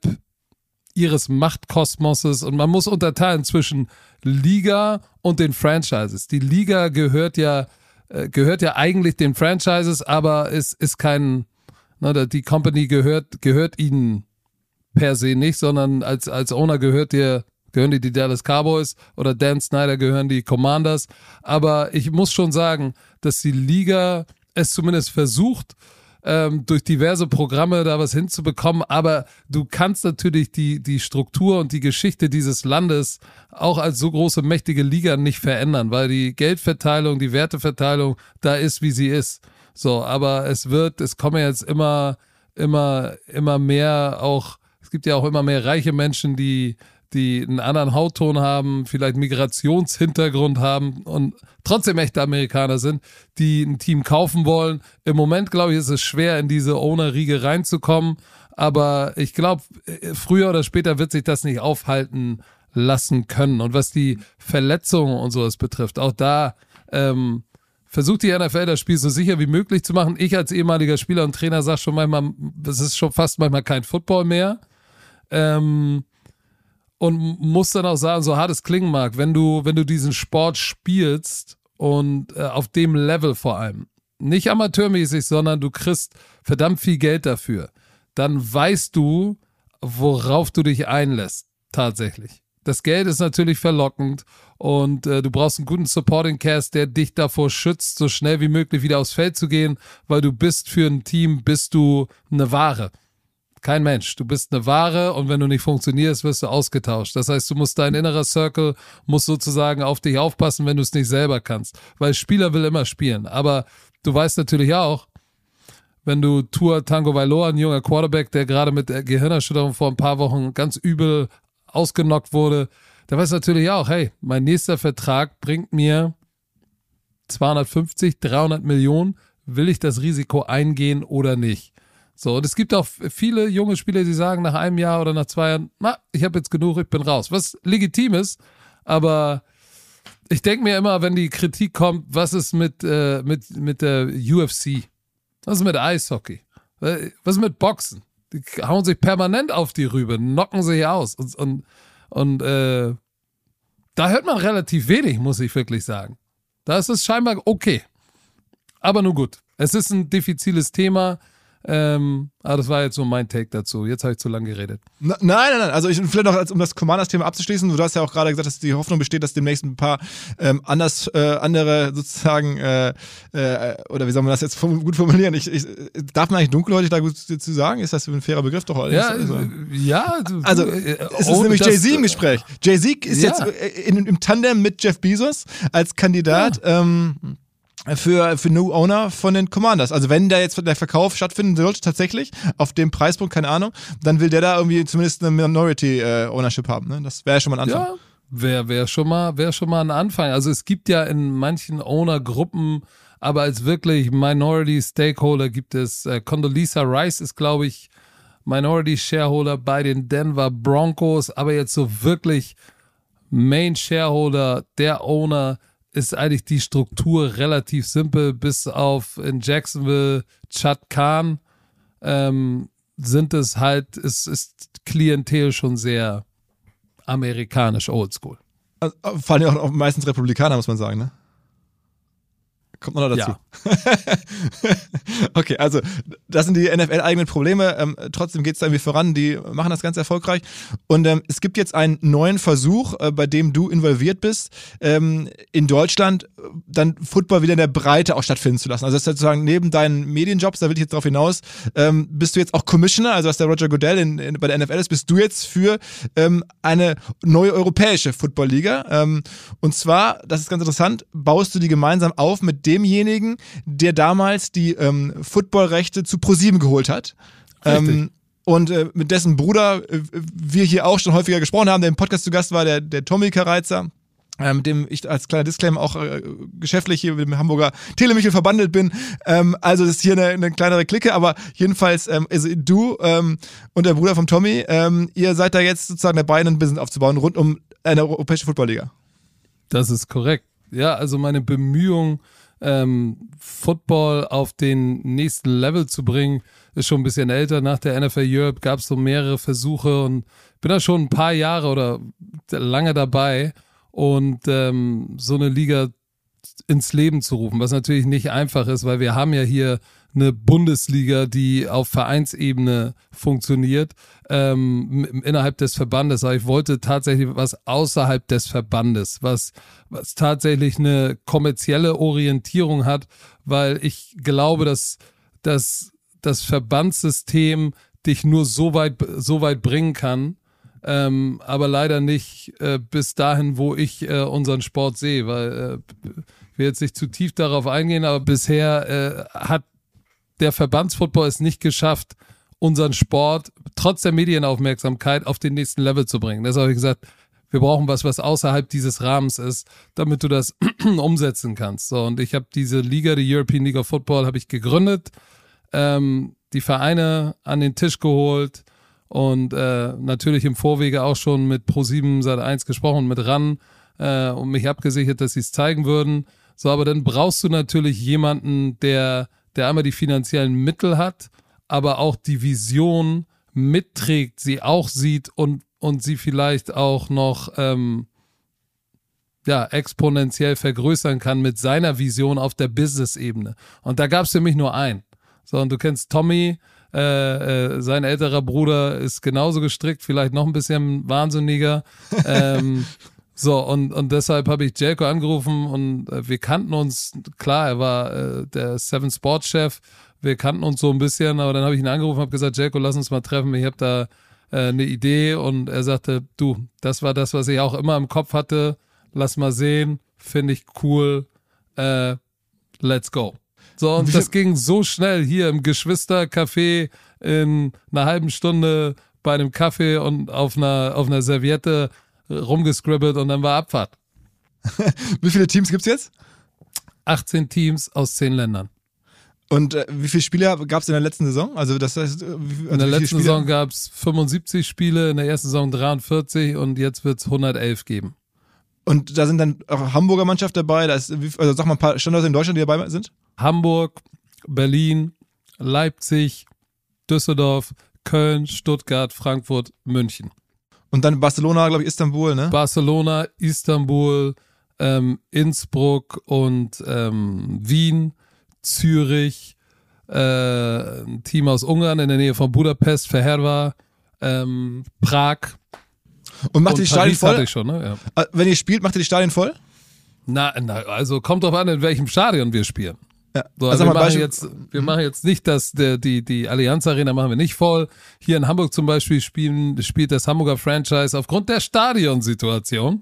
ihres Machtkosmoses, und man muss unterteilen zwischen Liga und den Franchises. Die Liga gehört ja äh, gehört ja eigentlich den Franchises, aber es ist kein, ne, die Company gehört gehört ihnen per se nicht, sondern als als Owner gehört dir gehören die die Dallas Cowboys oder Dan Snyder gehören die Commanders. Aber ich muss schon sagen, dass die Liga es zumindest versucht, Ähm, durch diverse Programme da was hinzubekommen, aber du kannst natürlich die, die Struktur und die Geschichte dieses Landes auch als so große, mächtige Liga nicht verändern, weil die Geldverteilung, die Werteverteilung da ist, wie sie ist. So, aber es wird, es kommen jetzt immer, immer, immer mehr auch, es gibt ja auch immer mehr reiche Menschen, die die einen anderen Hautton haben, vielleicht Migrationshintergrund haben und trotzdem echte Amerikaner sind, die ein Team kaufen wollen. Im Moment, glaube ich, ist es schwer, in diese Owner-Riege reinzukommen, aber ich glaube, früher oder später wird sich das nicht aufhalten lassen können. Und was die Verletzungen und sowas betrifft, auch da ähm, versucht die N F L das Spiel so sicher wie möglich zu machen. Ich als ehemaliger Spieler und Trainer sage schon manchmal, das ist schon fast manchmal kein Football mehr. Ähm, und muss dann auch sagen, so hart es klingen mag, wenn du, wenn du diesen Sport spielst und äh, auf dem Level vor allem, nicht amateurmäßig, sondern du kriegst verdammt viel Geld dafür, dann weißt du, worauf du dich einlässt, tatsächlich. Das Geld ist natürlich verlockend und äh, du brauchst einen guten Supporting Cast, der dich davor schützt, so schnell wie möglich wieder aufs Feld zu gehen, weil du bist für ein Team, bist du eine Ware. Kein Mensch. Du bist eine Ware und wenn du nicht funktionierst, wirst du ausgetauscht. Das heißt, du musst dein innerer Circle, muss sozusagen auf dich aufpassen, wenn du es nicht selber kannst. Weil Spieler will immer spielen. Aber du weißt natürlich auch, wenn du Tua Tagovailoa, ein junger Quarterback, der gerade mit der Gehirnerschütterung vor ein paar Wochen ganz übel ausgenockt wurde, da weiß natürlich auch, hey, mein nächster Vertrag bringt mir zweihundertfünfzig, dreihundert Millionen, will ich das Risiko eingehen oder nicht? So, und es gibt auch viele junge Spieler, die sagen nach einem Jahr oder nach zwei Jahren, na, ich habe jetzt genug, ich bin raus. Was legitim ist, aber ich denke mir immer, wenn die Kritik kommt, was ist mit, äh, mit, mit der U F C? Was ist mit Eishockey? Was ist mit Boxen? Die hauen sich permanent auf die Rübe, knocken sich aus. Und, und, und äh, da hört man relativ wenig, muss ich wirklich sagen. Da ist es scheinbar okay. Aber nun gut, es ist ein diffiziles Thema. Ähm, aber das war jetzt so mein Take dazu. Jetzt habe ich zu lange geredet. Na, nein, nein, nein. Also ich vielleicht noch, als, um das Commanders-Thema abzuschließen, du hast ja auch gerade gesagt, dass die Hoffnung besteht, dass demnächst ein paar ähm, anders äh, andere sozusagen äh, äh, oder wie soll man das jetzt form- gut formulieren? Ich, ich, darf man eigentlich dunkelhäutig da gut zu sagen? Ist das ein fairer Begriff doch? Oder? Ja, also, ja. Du, also äh, es ist oh, nämlich das, Jay-Z im Gespräch. Jay-Z ist ja. jetzt in, im Tandem mit Jeff Bezos als Kandidat. Ja. Ähm, Für, für New Owner von den Commanders. Also wenn da jetzt der Verkauf stattfinden sollte, tatsächlich, auf dem Preispunkt, keine Ahnung, dann will der da irgendwie zumindest eine Minority-Ownership haben. Ne? Das wäre schon mal ein Anfang. Ja, wäre wär schon mal, wär schon mal ein Anfang. Also es gibt ja in manchen Owner-Gruppen, aber als wirklich Minority-Stakeholder gibt es, äh, Condoleezza Rice ist, glaube ich, Minority-Shareholder bei den Denver Broncos, aber jetzt so wirklich Main-Shareholder, der Owner, ist eigentlich die Struktur relativ simpel, bis auf in Jacksonville, Chad Khan, ähm, sind es halt, es ist Klientel schon sehr amerikanisch oldschool. Also, vor allem auch meistens Republikaner, muss man sagen, ne? Kommt noch dazu. Ja. Okay, also das sind die N F L-eigenen Probleme. Ähm, trotzdem geht es da irgendwie voran. Die machen das ganz erfolgreich. Und ähm, es gibt jetzt einen neuen Versuch, äh, bei dem du involviert bist, ähm, in Deutschland äh, dann Football wieder in der Breite auch stattfinden zu lassen. Also das ist sozusagen neben deinen Medienjobs, da will ich jetzt darauf hinaus, ähm, bist du jetzt auch Commissioner, also was der Roger Goodell in, in, bei der N F L ist, bist du jetzt für ähm, eine neue europäische Football-Liga. Ähm, und zwar, das ist ganz interessant, baust du die gemeinsam auf mit demjenigen, der damals die ähm, Footballrechte zu ProSieben geholt hat. Ähm, und äh, mit dessen Bruder äh, wir hier auch schon häufiger gesprochen haben, der im Podcast zu Gast war, der, der Tommy Kareizer, äh, mit dem ich als kleiner Disclaimer auch äh, geschäftlich hier mit dem Hamburger Telemichel verbandelt bin. Ähm, also das ist hier eine, eine kleinere Clique, aber jedenfalls ähm, also du ähm, und der Bruder von Tommy, ähm, ihr seid da jetzt sozusagen dabei, ein Business aufzubauen rund um eine europäische Footballliga. Das ist korrekt. Ja, also meine Bemühungen, Ähm, Football auf den nächsten Level zu bringen, ist schon ein bisschen älter. Nach der N F L Europe gab es so mehrere Versuche und bin da schon ein paar Jahre oder lange dabei und ähm, so eine Liga ins Leben zu rufen, was natürlich nicht einfach ist, weil wir haben ja hier eine Bundesliga, die auf Vereinsebene funktioniert, ähm, innerhalb des Verbandes. Aber ich wollte tatsächlich was außerhalb des Verbandes, was, was tatsächlich eine kommerzielle Orientierung hat, weil ich glaube, dass, dass das Verbandssystem dich nur so weit, so weit bringen kann, ähm, aber leider nicht äh, bis dahin, wo ich äh, unseren Sport sehe, weil äh, ich will jetzt nicht zu tief darauf eingehen, aber bisher äh, hat der Verbandsfootball es nicht geschafft, unseren Sport trotz der Medienaufmerksamkeit auf den nächsten Level zu bringen. Deshalb habe ich gesagt, wir brauchen was, was außerhalb dieses Rahmens ist, damit du das umsetzen kannst. So, und ich habe diese Liga, die European League of Football, habe ich gegründet, ähm, die Vereine an den Tisch geholt und äh, natürlich im Vorwege auch schon mit ProSieben Sat eins gesprochen, mit R A N äh, und mich abgesichert, dass sie es zeigen würden. So, aber dann brauchst du natürlich jemanden, der, der einmal die finanziellen Mittel hat, aber auch die Vision mitträgt, sie auch sieht und, und sie vielleicht auch noch ähm, ja, exponentiell vergrößern kann mit seiner Vision auf der Business-Ebene. Und da gab es nämlich nur einen. So, und du kennst Tommy, äh, äh, sein älterer Bruder ist genauso gestrickt, vielleicht noch ein bisschen wahnsinniger. ähm, so, und, und deshalb habe ich Jelko angerufen und äh, wir kannten uns, klar, er war äh, der Seven Sports Chef, wir kannten uns so ein bisschen, aber dann habe ich ihn angerufen und habe gesagt, Jelko, lass uns mal treffen, ich habe da äh, eine Idee und er sagte, du, das war das, was ich auch immer im Kopf hatte, lass mal sehen, finde ich cool, äh, let's go. So, und das ging so schnell hier im Geschwistercafé in einer halben Stunde bei einem Kaffee und auf einer, auf einer Serviette rumgescribbelt und dann war Abfahrt. Wie viele Teams gibt's jetzt? achtzehn Teams aus zehn Ländern. Und äh, wie viele Spiele gab es in der letzten Saison? Also das heißt, also in der letzten Saison gab es fünfundsiebzig Spiele, in der ersten Saison dreiundvierzig und jetzt wird es hundertelf geben. Und da sind dann auch Hamburger Mannschaft dabei, da ist, also sag mal ein paar Standorte in Deutschland, die dabei sind? Hamburg, Berlin, Leipzig, Düsseldorf, Köln, Stuttgart, Frankfurt, München. Und dann Barcelona, glaube ich, Istanbul, ne? Barcelona, Istanbul, ähm, Innsbruck und ähm, Wien, Zürich, äh, ein Team aus Ungarn in der Nähe von Budapest, Fehervar, ähm, Prag. Und macht ihr die Stadien voll? Hatte ich schon, ne? Ja. Wenn ihr spielt, macht ihr die Stadien voll? Na, na, also kommt drauf an, in welchem Stadion wir spielen. Ja. So, also wir, machen jetzt, wir machen jetzt nicht das, der, die, die Allianz Arena machen wir nicht voll. Hier in Hamburg zum Beispiel spielen, spielt das Hamburger Franchise aufgrund der Stadionsituation.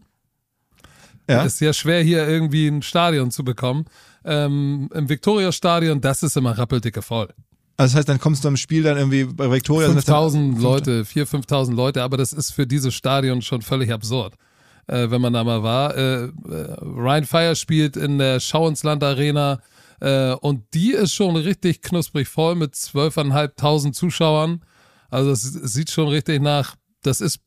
Ja. Ist ja schwer, hier irgendwie ein Stadion zu bekommen. Ähm, Im Victoria-Stadion, das ist immer rappeldicke voll. Also das heißt, dann kommst du am Spiel dann irgendwie bei Victoria. fünftausend Leute, viertausend, fünftausend Leute, aber das ist für dieses Stadion schon völlig absurd. Äh, wenn man da mal war. Äh, Rhein Fire spielt in der Schauinsland Arena äh, und die ist schon richtig knusprig voll mit zwölftausendfünfhundert Zuschauern. Also es sieht schon richtig nach, das ist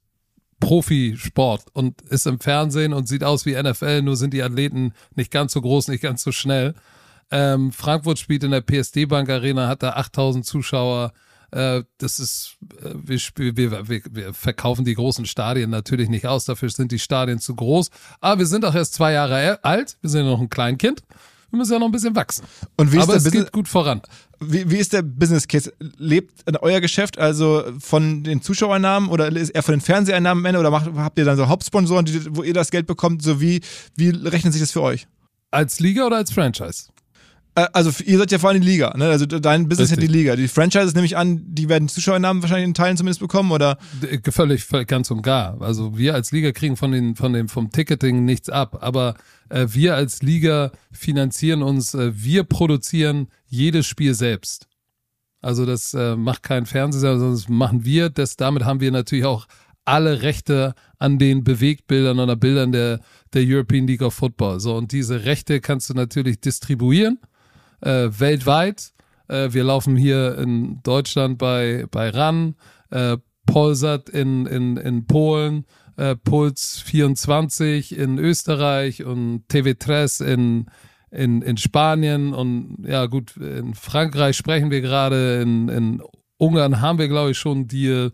Profisport und ist im Fernsehen und sieht aus wie N F L, nur sind die Athleten nicht ganz so groß, nicht ganz so schnell. Ähm, Frankfurt spielt in der P S D Bank Arena, hat da achttausend Zuschauer. Äh, das ist, äh, wir, spiel, wir, wir, wir verkaufen die großen Stadien natürlich nicht aus, dafür sind die Stadien zu groß. Aber wir sind auch erst zwei Jahre alt, wir sind ja noch ein Kleinkind. Wir müssen ja noch ein bisschen wachsen. Und wie ist Aber der es Business- geht gut voran. Wie, wie ist der Business Case? Lebt euer Geschäft also von den Zuschauereinnahmen oder ist eher von den Fernseheinnahmen am Ende oder macht, habt ihr dann so Hauptsponsoren, die, wo ihr das Geld bekommt? So wie, wie rechnet sich das für euch? Als Liga oder als Franchise? Also ihr seid ja vor allem die Liga, ne? Also dein Business Richtig. hat die Liga. Die Franchises nehme ich an, die werden Zuschauereinnahmen wahrscheinlich in Teilen zumindest bekommen, oder? Völlig, völlig ganz und gar. Also wir als Liga kriegen von den, von dem, vom Ticketing nichts ab, aber äh, wir als Liga finanzieren uns, äh, wir produzieren jedes Spiel selbst. Also das äh, macht kein Fernseher, sondern das machen wir. Das, damit haben wir natürlich auch alle Rechte an den Bewegtbildern oder Bildern der, der European League of Football. So, und diese Rechte kannst du natürlich distribuieren. Äh, weltweit. Äh, wir laufen hier in Deutschland bei, bei R A N, äh, Polsat in, in, in Polen, äh, Puls vierundzwanzig in Österreich und T V drei in, in, in Spanien und ja gut, in Frankreich sprechen wir gerade, in, in Ungarn haben wir glaube ich schon die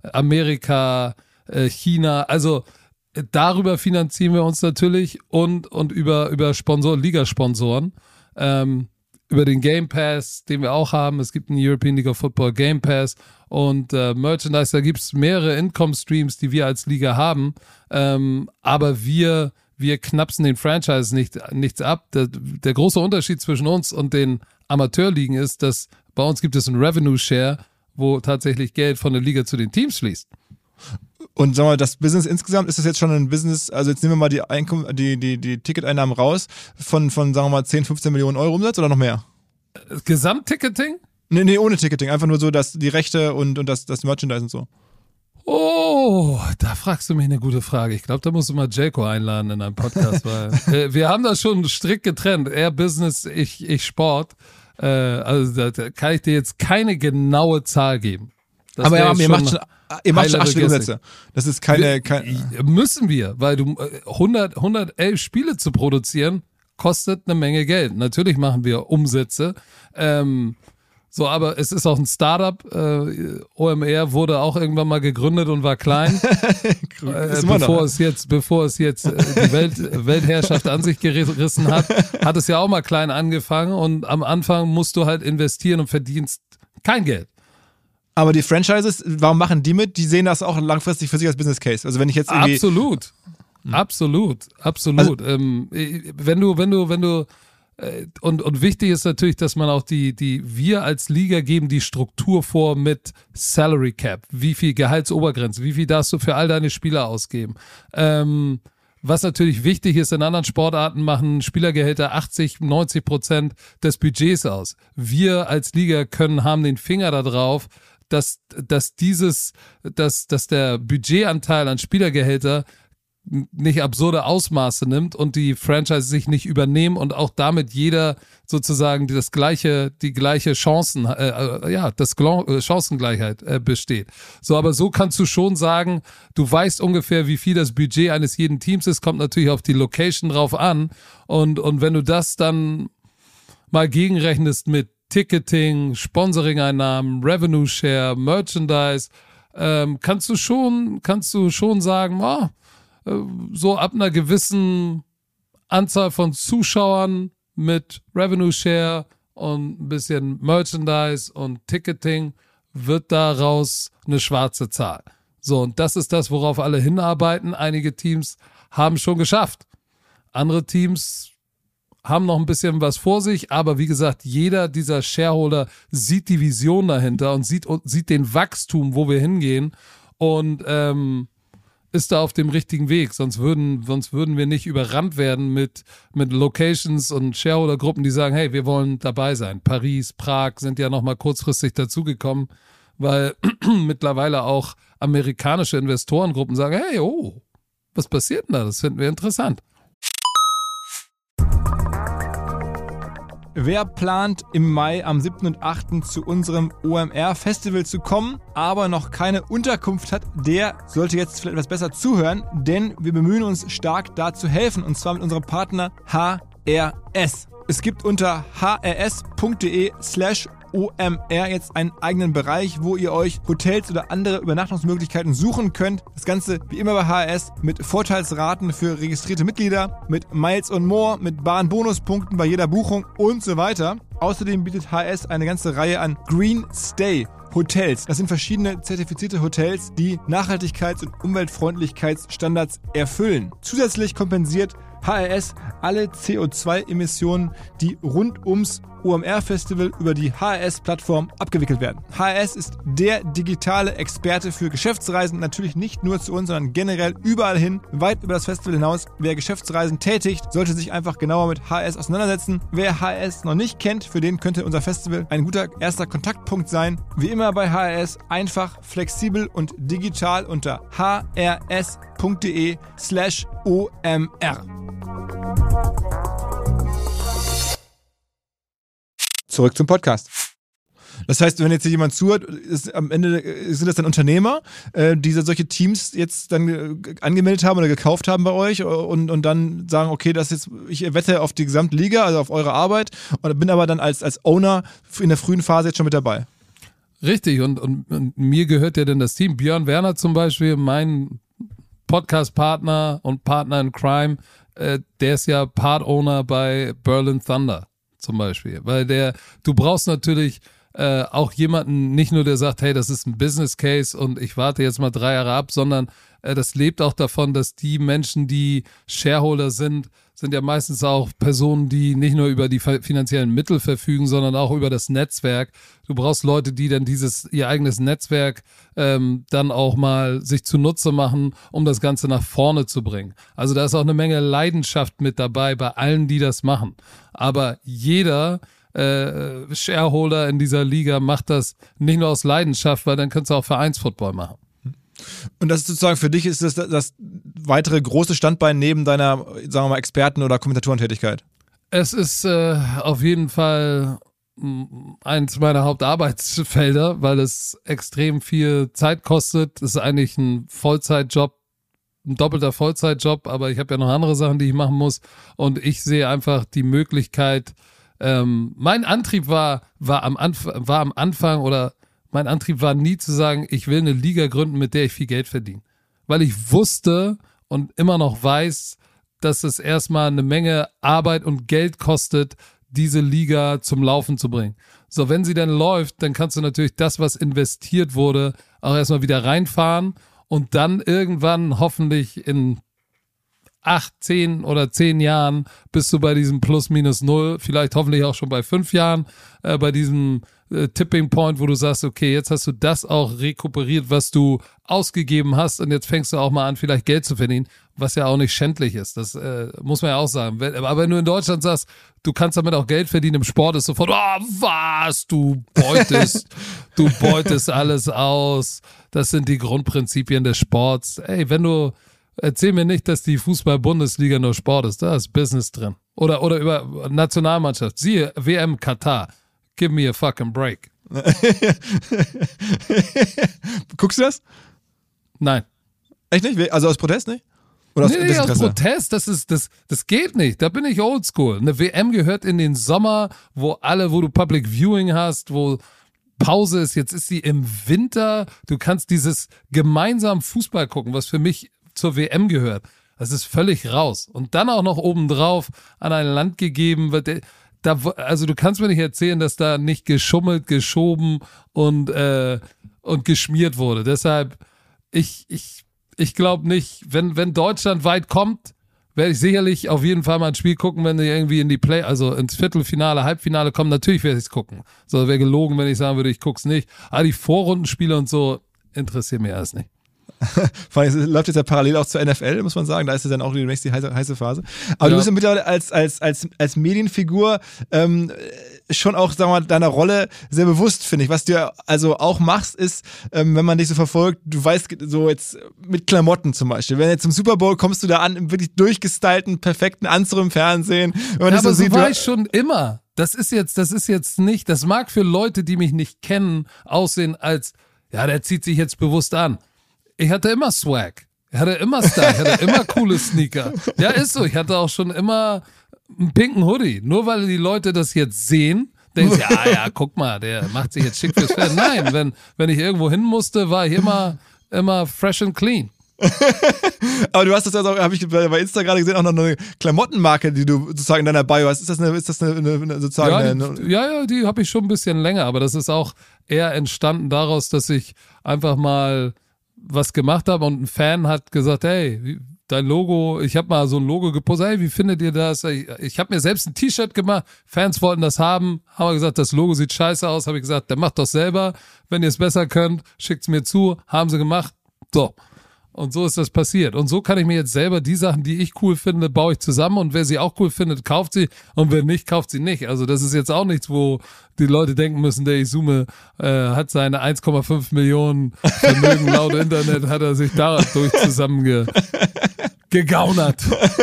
Amerika, äh, China, also äh, darüber finanzieren wir uns natürlich und, und über, über Sponsoren, Ligasponsoren. Ähm, über den Game Pass, den wir auch haben. Es gibt einen European League of Football Game Pass und äh, Merchandise, da gibt es mehrere Income Streams, die wir als Liga haben, ähm, aber wir, wir knapsen den Franchise nicht, nichts ab. Der, der große Unterschied zwischen uns und den Amateurligen ist, dass bei uns gibt es einen Revenue Share, wo tatsächlich Geld von der Liga zu den Teams fließt. Und sagen wir mal, das Business insgesamt, ist das jetzt schon ein Business, also jetzt nehmen wir mal die Einkommen, die, die, die Ticketeinnahmen raus, von, von, sagen wir mal, zehn, fünfzehn Millionen Euro Umsatz oder noch mehr? Gesamtticketing? Nee, nee, ohne Ticketing, einfach nur so, dass die Rechte und, und das, das Merchandise und so. Oh, da fragst du mich eine gute Frage. Ich glaube, da musst du mal Jelko einladen in einem Podcast, weil äh, wir haben das schon strikt getrennt. Er Business, ich, ich Sport. Äh, also da, da kann ich dir jetzt keine genaue Zahl geben. Das aber ja, ihr macht schon, ihr macht schon acht Umsätze. Das ist keine, wir, keine. Müssen wir, weil du hundert, hundertelf Spiele zu produzieren, kostet eine Menge Geld. Natürlich machen wir Umsätze, ähm, so, aber es ist auch ein Startup. Äh, O M R wurde auch irgendwann mal gegründet und war klein, äh, bevor es jetzt, bevor es jetzt äh, die Welt, Weltherrschaft an sich gerissen hat, hat es ja auch mal klein angefangen und am Anfang musst du halt investieren und verdienst kein Geld. Aber die Franchises, warum machen die mit? Die sehen das auch langfristig für sich als Business Case. Also wenn ich jetzt irgendwie absolut, absolut, absolut. Also, ähm, wenn du, wenn du, wenn du Und, und wichtig ist natürlich, dass man auch die, die, wir als Liga geben die Struktur vor mit Salary Cap. Wie viel Gehaltsobergrenze, wie viel darfst du für all deine Spieler ausgeben? Ähm, was natürlich wichtig ist, in anderen Sportarten machen Spielergehälter achtzig, neunzig Prozent des Budgets aus. Wir als Liga können, haben den Finger da drauf, dass, dass dieses, dass, dass der Budgetanteil an Spielergehälter nicht absurde Ausmaße nimmt und die Franchise sich nicht übernehmen und auch damit jeder sozusagen das gleiche, die gleiche Chancen, äh, ja, das Gla- Chancengleichheit äh, besteht. So, aber so kannst du schon sagen, du weißt ungefähr, wie viel das Budget eines jeden Teams ist, kommt natürlich auf die Location drauf an und, und wenn du das dann mal gegenrechnest mit Ticketing, Sponsoring-Einnahmen, Revenue Share, Merchandise, ähm, kannst du schon, kannst du schon sagen, oh, so ab einer gewissen Anzahl von Zuschauern mit Revenue Share und ein bisschen Merchandise und Ticketing wird daraus eine schwarze Zahl. So, und das ist das, worauf alle hinarbeiten. Einige Teams haben schon geschafft. Andere Teams haben noch ein bisschen was vor sich, aber wie gesagt, jeder dieser Shareholder sieht die Vision dahinter und sieht, sieht den Wachstum, wo wir hingehen und ähm, ist da auf dem richtigen Weg, sonst würden, sonst würden wir nicht überrannt werden mit, mit Locations und Shareholder-Gruppen, die sagen, hey, wir wollen dabei sein. Paris, Prag sind ja nochmal kurzfristig dazugekommen, weil mittlerweile auch amerikanische Investorengruppen sagen, hey, oh, was passiert denn da? Das finden wir interessant. Wer plant im Mai am siebten und achten zu unserem O M R-Festival zu kommen, aber noch keine Unterkunft hat, der sollte jetzt vielleicht etwas besser zuhören, denn wir bemühen uns stark da zu helfen, und zwar mit unserem Partner H R S. Es gibt unter h r s punkt d e slash O M R jetzt einen eigenen Bereich, wo ihr euch Hotels oder andere Übernachtungsmöglichkeiten suchen könnt. Das Ganze wie immer bei H R S mit Vorteilsraten für registrierte Mitglieder, mit Miles und More, mit Bahnbonuspunkten bei jeder Buchung und so weiter. Außerdem bietet H R S eine ganze Reihe an Green Stay Hotels. Das sind verschiedene zertifizierte Hotels, die Nachhaltigkeits- und Umweltfreundlichkeitsstandards erfüllen. Zusätzlich kompensiert H R S alle C O zwei Emissionen, die rund ums O M R-Festival über die H R S-Plattform abgewickelt werden. H R S ist der digitale Experte für Geschäftsreisen, natürlich nicht nur zu uns, sondern generell überall hin, weit über das Festival hinaus. Wer Geschäftsreisen tätigt, sollte sich einfach genauer mit H R S auseinandersetzen. Wer H R S noch nicht kennt, für den könnte unser Festival ein guter erster Kontaktpunkt sein. Wie immer bei H R S einfach, flexibel und digital unter h r s punkt d e slash O M R. Zurück zum Podcast. Das heißt, wenn jetzt hier jemand zuhört, ist am Ende sind das dann Unternehmer, äh, die solche Teams jetzt dann äh, angemeldet haben oder gekauft haben bei euch und, und dann sagen, okay, das jetzt, ich wette auf die gesamte Liga, also auf eure Arbeit, und bin aber dann als, als Owner in der frühen Phase jetzt schon mit dabei. Richtig, und, und, und mir gehört ja dann das Team. Björn Werner zum Beispiel, mein Podcast-Partner und Partner in Crime, äh, der ist ja Part-Owner bei Berlin Thunder zum Beispiel, weil der, du brauchst natürlich äh, auch jemanden, nicht nur der sagt, hey, das ist ein Business Case und ich warte jetzt mal drei Jahre ab, sondern äh, das lebt auch davon, dass die Menschen, die Shareholder sind, sind ja meistens auch Personen, die nicht nur über die finanziellen Mittel verfügen, sondern auch über das Netzwerk. Du brauchst Leute, die dann dieses, ihr eigenes Netzwerk ähm, dann auch mal sich zunutze machen, um das Ganze nach vorne zu bringen. Also da ist auch eine Menge Leidenschaft mit dabei bei allen, die das machen. Aber jeder äh, Shareholder in dieser Liga macht das nicht nur aus Leidenschaft, weil dann könntest du auch Vereinsfootball machen. Und das ist sozusagen für dich ist das, das weitere große Standbein neben deiner, sagen wir mal, Experten- oder Kommentatorentätigkeit? Es ist äh, auf jeden Fall eins meiner Hauptarbeitsfelder, weil es extrem viel Zeit kostet. Es ist eigentlich ein Vollzeitjob ein doppelter Vollzeitjob, aber ich habe ja noch andere Sachen, die ich machen muss. Und ich sehe einfach die Möglichkeit, ähm, mein Antrieb war, war, am Anf- war am Anfang oder mein Antrieb war nie zu sagen, ich will eine Liga gründen, mit der ich viel Geld verdiene. Weil ich wusste und immer noch weiß, dass es erstmal eine Menge Arbeit und Geld kostet, diese Liga zum Laufen zu bringen. So, wenn sie dann läuft, dann kannst du natürlich das, was investiert wurde, auch erstmal wieder reinfahren und dann irgendwann hoffentlich in acht, zehn oder zehn Jahren bist du bei diesem Plus, Minus, Null, vielleicht hoffentlich auch schon bei fünf Jahren, äh, bei diesem äh, Tipping Point, wo du sagst, okay, jetzt hast du das auch rekuperiert, was du ausgegeben hast und jetzt fängst du auch mal an, vielleicht Geld zu verdienen, was ja auch nicht schändlich ist, das äh, muss man ja auch sagen. Wenn, aber wenn du in Deutschland sagst, du kannst damit auch Geld verdienen im Sport, ist sofort, oh, was, du beutest, du beutest alles aus, das sind die Grundprinzipien des Sports. Ey, wenn du erzähl mir nicht, dass die Fußball-Bundesliga nur Sport ist. Da ist Business drin. Oder, oder über Nationalmannschaft. Siehe, W M Katar. Give me a fucking break. Guckst du das? Nein. Echt nicht? Also aus Protest nicht? Oder aus nee, nee, aus Protest, das ist, das, das geht nicht. Da bin ich oldschool. Eine W M gehört in den Sommer, wo alle, wo du Public Viewing hast, wo Pause ist. Jetzt ist sie im Winter. Du kannst dieses gemeinsam Fußball gucken, was für mich zur W M gehört. Das ist völlig raus. Und dann auch noch obendrauf an ein Land gegeben wird. Da, also du kannst mir nicht erzählen, dass da nicht geschummelt, geschoben und, äh, und geschmiert wurde. Deshalb, ich, ich, ich glaube nicht, wenn, wenn Deutschland weit kommt, werde ich sicherlich auf jeden Fall mal ein Spiel gucken, wenn die irgendwie in die Play, also ins Viertelfinale, Halbfinale kommen. Natürlich werde ich es gucken. So, wäre gelogen, wenn ich sagen würde, ich guck's nicht. Aber die Vorrundenspiele und so interessieren mich erst nicht. Vor allem, es läuft jetzt ja parallel auch zur N F L, muss man sagen. Da ist es dann auch die nächste heiße, heiße Phase. Aber ja. Du bist ja mittlerweile als, als, als, als Medienfigur ähm, schon auch, sagen wir mal, deiner Rolle sehr bewusst, finde ich. Was du ja also auch machst, ist, ähm, wenn man dich so verfolgt, du weißt, so jetzt mit Klamotten zum Beispiel. Wenn jetzt zum Super Bowl kommst du da an, im wirklich durchgestylten, perfekten Anzug im Fernsehen. Wenn man ja, aber so sieht, war ich schon immer. Das ist jetzt, das ist jetzt nicht, das mag für Leute, die mich nicht kennen, aussehen als, ja, der zieht sich jetzt bewusst an. Ich hatte immer Swag. Ich hatte immer Style. Ich hatte immer coole Sneaker. Ja, ist so. Ich hatte auch schon immer einen pinken Hoodie. Nur weil die Leute das jetzt sehen, denken sie, ja, ja, guck mal, der macht sich jetzt schick fürs Pferd. Nein, wenn, wenn ich irgendwo hin musste, war ich immer, immer fresh and clean. Aber du hast das ja auch, habe ich bei Insta gerade gesehen, auch noch eine Klamottenmarke, die du sozusagen in deiner Bio hast. Ist das eine, ist das eine, eine sozusagen ja, eine, die, ja, ja, die habe ich schon ein bisschen länger, aber das ist auch eher entstanden daraus, dass ich einfach mal was gemacht habe und ein Fan hat gesagt, hey, dein Logo, ich habe mal so ein Logo gepostet, hey, wie findet ihr das? Ich, ich habe mir selbst ein T-Shirt gemacht, Fans wollten das haben, haben wir gesagt, das Logo sieht scheiße aus, habe ich gesagt, dann macht doch selber, wenn ihr es besser könnt, schickt's mir zu, haben sie gemacht, so. Und so ist das passiert. Und so kann ich mir jetzt selber die Sachen, die ich cool finde, baue ich zusammen. Und wer sie auch cool findet, kauft sie. Und wer nicht, kauft sie nicht. Also das ist jetzt auch nichts, wo die Leute denken müssen, der Isume äh, hat seine eins Komma fünf Millionen Vermögen laut Internet, hat er sich dadurch zusammenge gegaunert.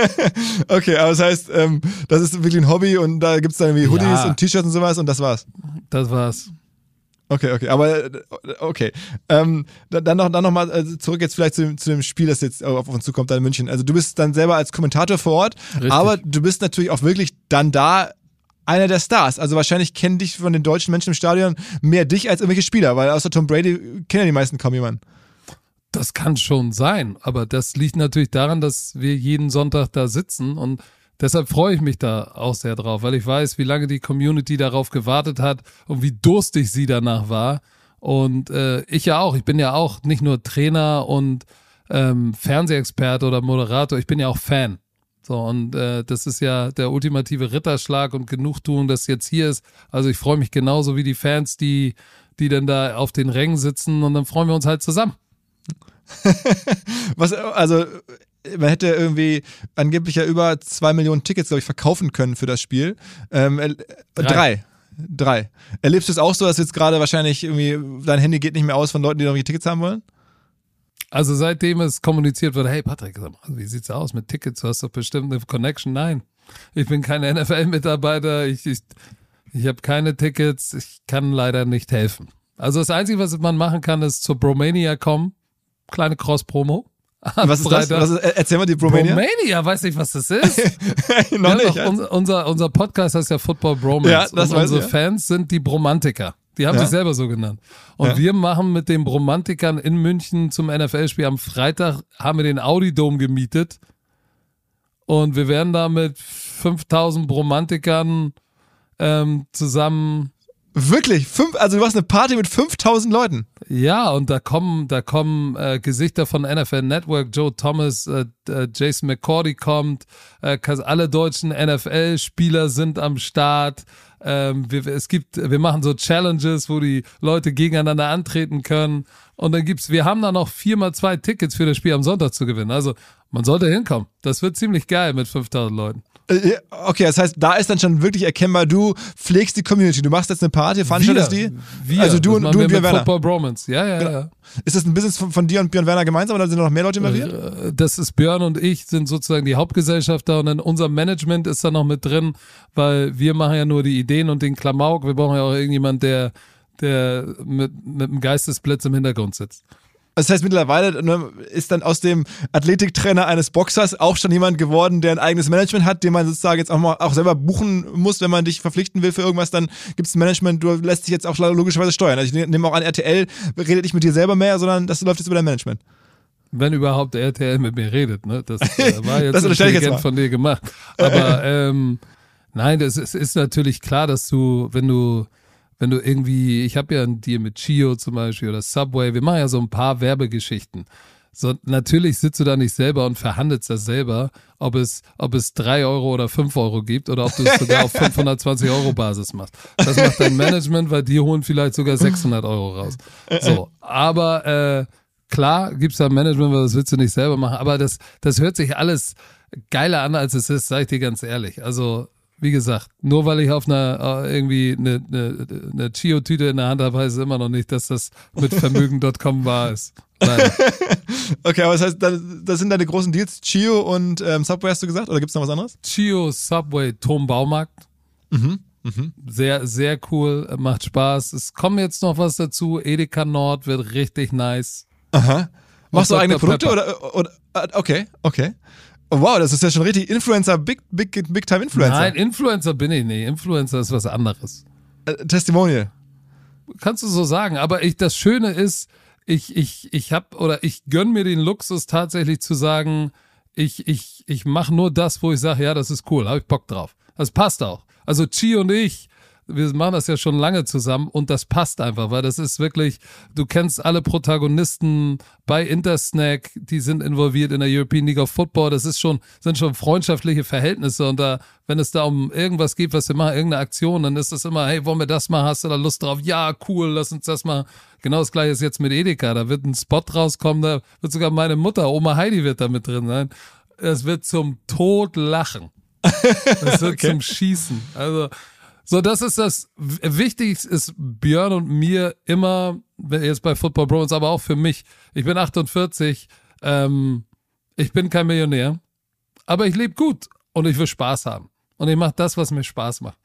Okay, aber das heißt, ähm, das ist wirklich ein Hobby und da gibt es dann irgendwie Hoodies ja. und T-Shirts und sowas und das war's. Das war's. Okay, okay, aber okay. Ähm, dann noch, dann noch mal zurück jetzt vielleicht zu, zu dem Spiel, das jetzt auf uns zukommt, da in München. Also du bist dann selber als Kommentator vor Ort, richtig. Aber du bist natürlich auch wirklich dann da einer der Stars. Also wahrscheinlich kennen dich von den deutschen Menschen im Stadion mehr dich als irgendwelche Spieler, weil außer Tom Brady kennen ja die meisten kaum jemanden. Das kann schon sein, aber das liegt natürlich daran, dass wir jeden Sonntag da sitzen und deshalb freue ich mich da auch sehr drauf, weil ich weiß, wie lange die Community darauf gewartet hat und wie durstig sie danach war. Und äh, ich ja auch. Ich bin ja auch nicht nur Trainer und ähm, Fernsehexperte oder Moderator, ich bin ja auch Fan. So, und äh, das ist ja der ultimative Ritterschlag und Genugtuung, dass jetzt hier ist. Also ich freue mich genauso wie die Fans, die, die dann da auf den Rängen sitzen und dann freuen wir uns halt zusammen. Was, also man hätte irgendwie angeblich ja über zwei Millionen Tickets, glaube ich, verkaufen können für das Spiel. Ähm, äh, drei. drei. Drei. Erlebst du es auch so, dass jetzt gerade wahrscheinlich irgendwie dein Handy geht nicht mehr aus von Leuten, die noch die Tickets haben wollen? Also seitdem es kommuniziert wird, hey Patrick, wie sieht's aus mit Tickets? Du hast doch bestimmt eine Connection. Nein, ich bin kein N F L-Mitarbeiter, ich, ich, ich habe keine Tickets, ich kann leider nicht helfen. Also das Einzige, was man machen kann, ist zur Bromania kommen, kleine Cross-Promo. Was ist das? Was ist, erzähl mal die Bromania. Bromania, weiß nicht, was das ist. Noch ja, nicht. Doch, unser, unser, unser Podcast heißt ja Football Bromance. Ja, das und weiß unsere ich, ja. Fans sind die Bromantiker. Die haben Ja. sich selber so genannt. Und Ja. wir machen mit den Bromantikern in München zum N F L-Spiel am Freitag, haben wir den Audi Dome gemietet. Und wir werden da mit fünftausend Bromantikern ähm, zusammen... Wirklich? Fünf, also du machst eine Party mit fünftausend Leuten? Ja, und da kommen, da kommen äh, Gesichter von N F L Network, Joe Thomas, äh, äh, Jason McCourty kommt, äh, alle deutschen N F L-Spieler sind am Start. Ähm, wir, es gibt, wir machen so Challenges, wo die Leute gegeneinander antreten können. Und dann gibt's, wir haben da noch vier mal zwei Tickets für das Spiel am Sonntag zu gewinnen. Also man sollte hinkommen. Das wird ziemlich geil mit fünftausend Leuten. Äh, Okay, das heißt, da ist dann schon wirklich erkennbar, du pflegst die Community. Du machst jetzt eine Party, veranstaltest die? Wir. Also du Das und, machen du wir und Björn mit Werner. Football Bromance. Ja, ja, Genau. ja. Ist das ein Business von, von dir und Björn Werner gemeinsam oder sind da noch mehr Leute involviert? Äh, Das ist Björn und ich, sind sozusagen die Hauptgesellschafter und dann unser Management ist da noch mit drin, weil wir machen ja nur die Ideen und den Klamauk. Wir brauchen ja auch irgendjemand, der, der mit, mit einem Geistesblitz im Hintergrund sitzt. Das heißt, mittlerweile ne, ist dann aus dem Athletiktrainer eines Boxers auch schon jemand geworden, der ein eigenes Management hat, den man sozusagen jetzt auch mal auch selber buchen muss, wenn man dich verpflichten will für irgendwas, dann gibt es ein Management, du lässt dich jetzt auch logischerweise steuern. Also ich nehme auch an, R T L redet nicht mit dir selber mehr, sondern das läuft jetzt über dein Management. Wenn überhaupt der R T L mit mir redet, ne? Das äh, war jetzt Das unterstelle ich jetzt intelligent mal. von dir gemacht. Aber ähm, nein, das ist, ist natürlich klar, dass du, wenn du wenn du irgendwie, ich habe ja einen Deal mit Chio zum Beispiel oder Subway, wir machen ja so ein paar Werbegeschichten. So, natürlich sitzt du da nicht selber und verhandelst das selber, ob es, ob es drei Euro oder fünf Euro gibt oder ob du es sogar auf fünfhundertzwanzig Euro Basis machst. Das macht dein Management, weil die holen vielleicht sogar sechshundert Euro raus. So, aber äh, klar gibt's da ein Management, weil das willst du nicht selber machen, aber das, das hört sich alles geiler an, als es ist, sag ich dir ganz ehrlich. Also, wie gesagt, nur weil ich auf einer äh, irgendwie eine, eine, eine Chio-Tüte in der Hand habe, heißt es immer noch nicht, dass das mit Vermögen Punkt com wahr ist. Leider. Okay, aber das heißt, das, das sind deine großen Deals, Chio und ähm, Subway hast du gesagt, oder gibt es noch was anderes? Chio, Subway, Tom Baumarkt. Mhm. Mhm. Sehr, sehr cool, macht Spaß. Es kommt jetzt noch was dazu. Edeka Nord wird richtig nice. Aha. Machst du Und eigene Doktor Produkte oder, oder, okay, okay. Oh, wow, das ist ja schon richtig Influencer, Big, Big, Big Time Influencer. Nein, Influencer bin ich nicht. Influencer ist was anderes. Äh, Testimonial. Kannst du so sagen. Aber ich, das Schöne ist, ich, ich, ich hab, oder ich gönn mir den Luxus tatsächlich zu sagen, ich, ich, ich mache nur das, wo ich sage, ja, das ist cool, habe ich Bock drauf. Das passt auch. Also Chi und ich, wir machen das ja schon lange zusammen und das passt einfach, weil das ist wirklich, du kennst alle Protagonisten bei Intersnack, die sind involviert in der European League of Football, das ist schon, sind schon freundschaftliche Verhältnisse und da, wenn es da um irgendwas geht, was wir machen, irgendeine Aktion, dann ist das immer, hey, wollen wir das mal, hast du da Lust drauf? Ja, cool, lass uns das mal. Genau das gleiche ist jetzt mit Edeka, da wird ein Spot rauskommen, da wird sogar meine Mutter, Oma Heidi wird da mit drin sein. Es wird zum Tod lachen. Es wird Okay. zum Schießen. Also, so, das ist das Wichtigste, ist Björn und mir immer, jetzt bei Football Bromance, aber auch für mich. Ich bin achtundvierzig, ähm, ich bin kein Millionär, aber ich lebe gut und ich will Spaß haben. Und ich mache das, was mir Spaß macht.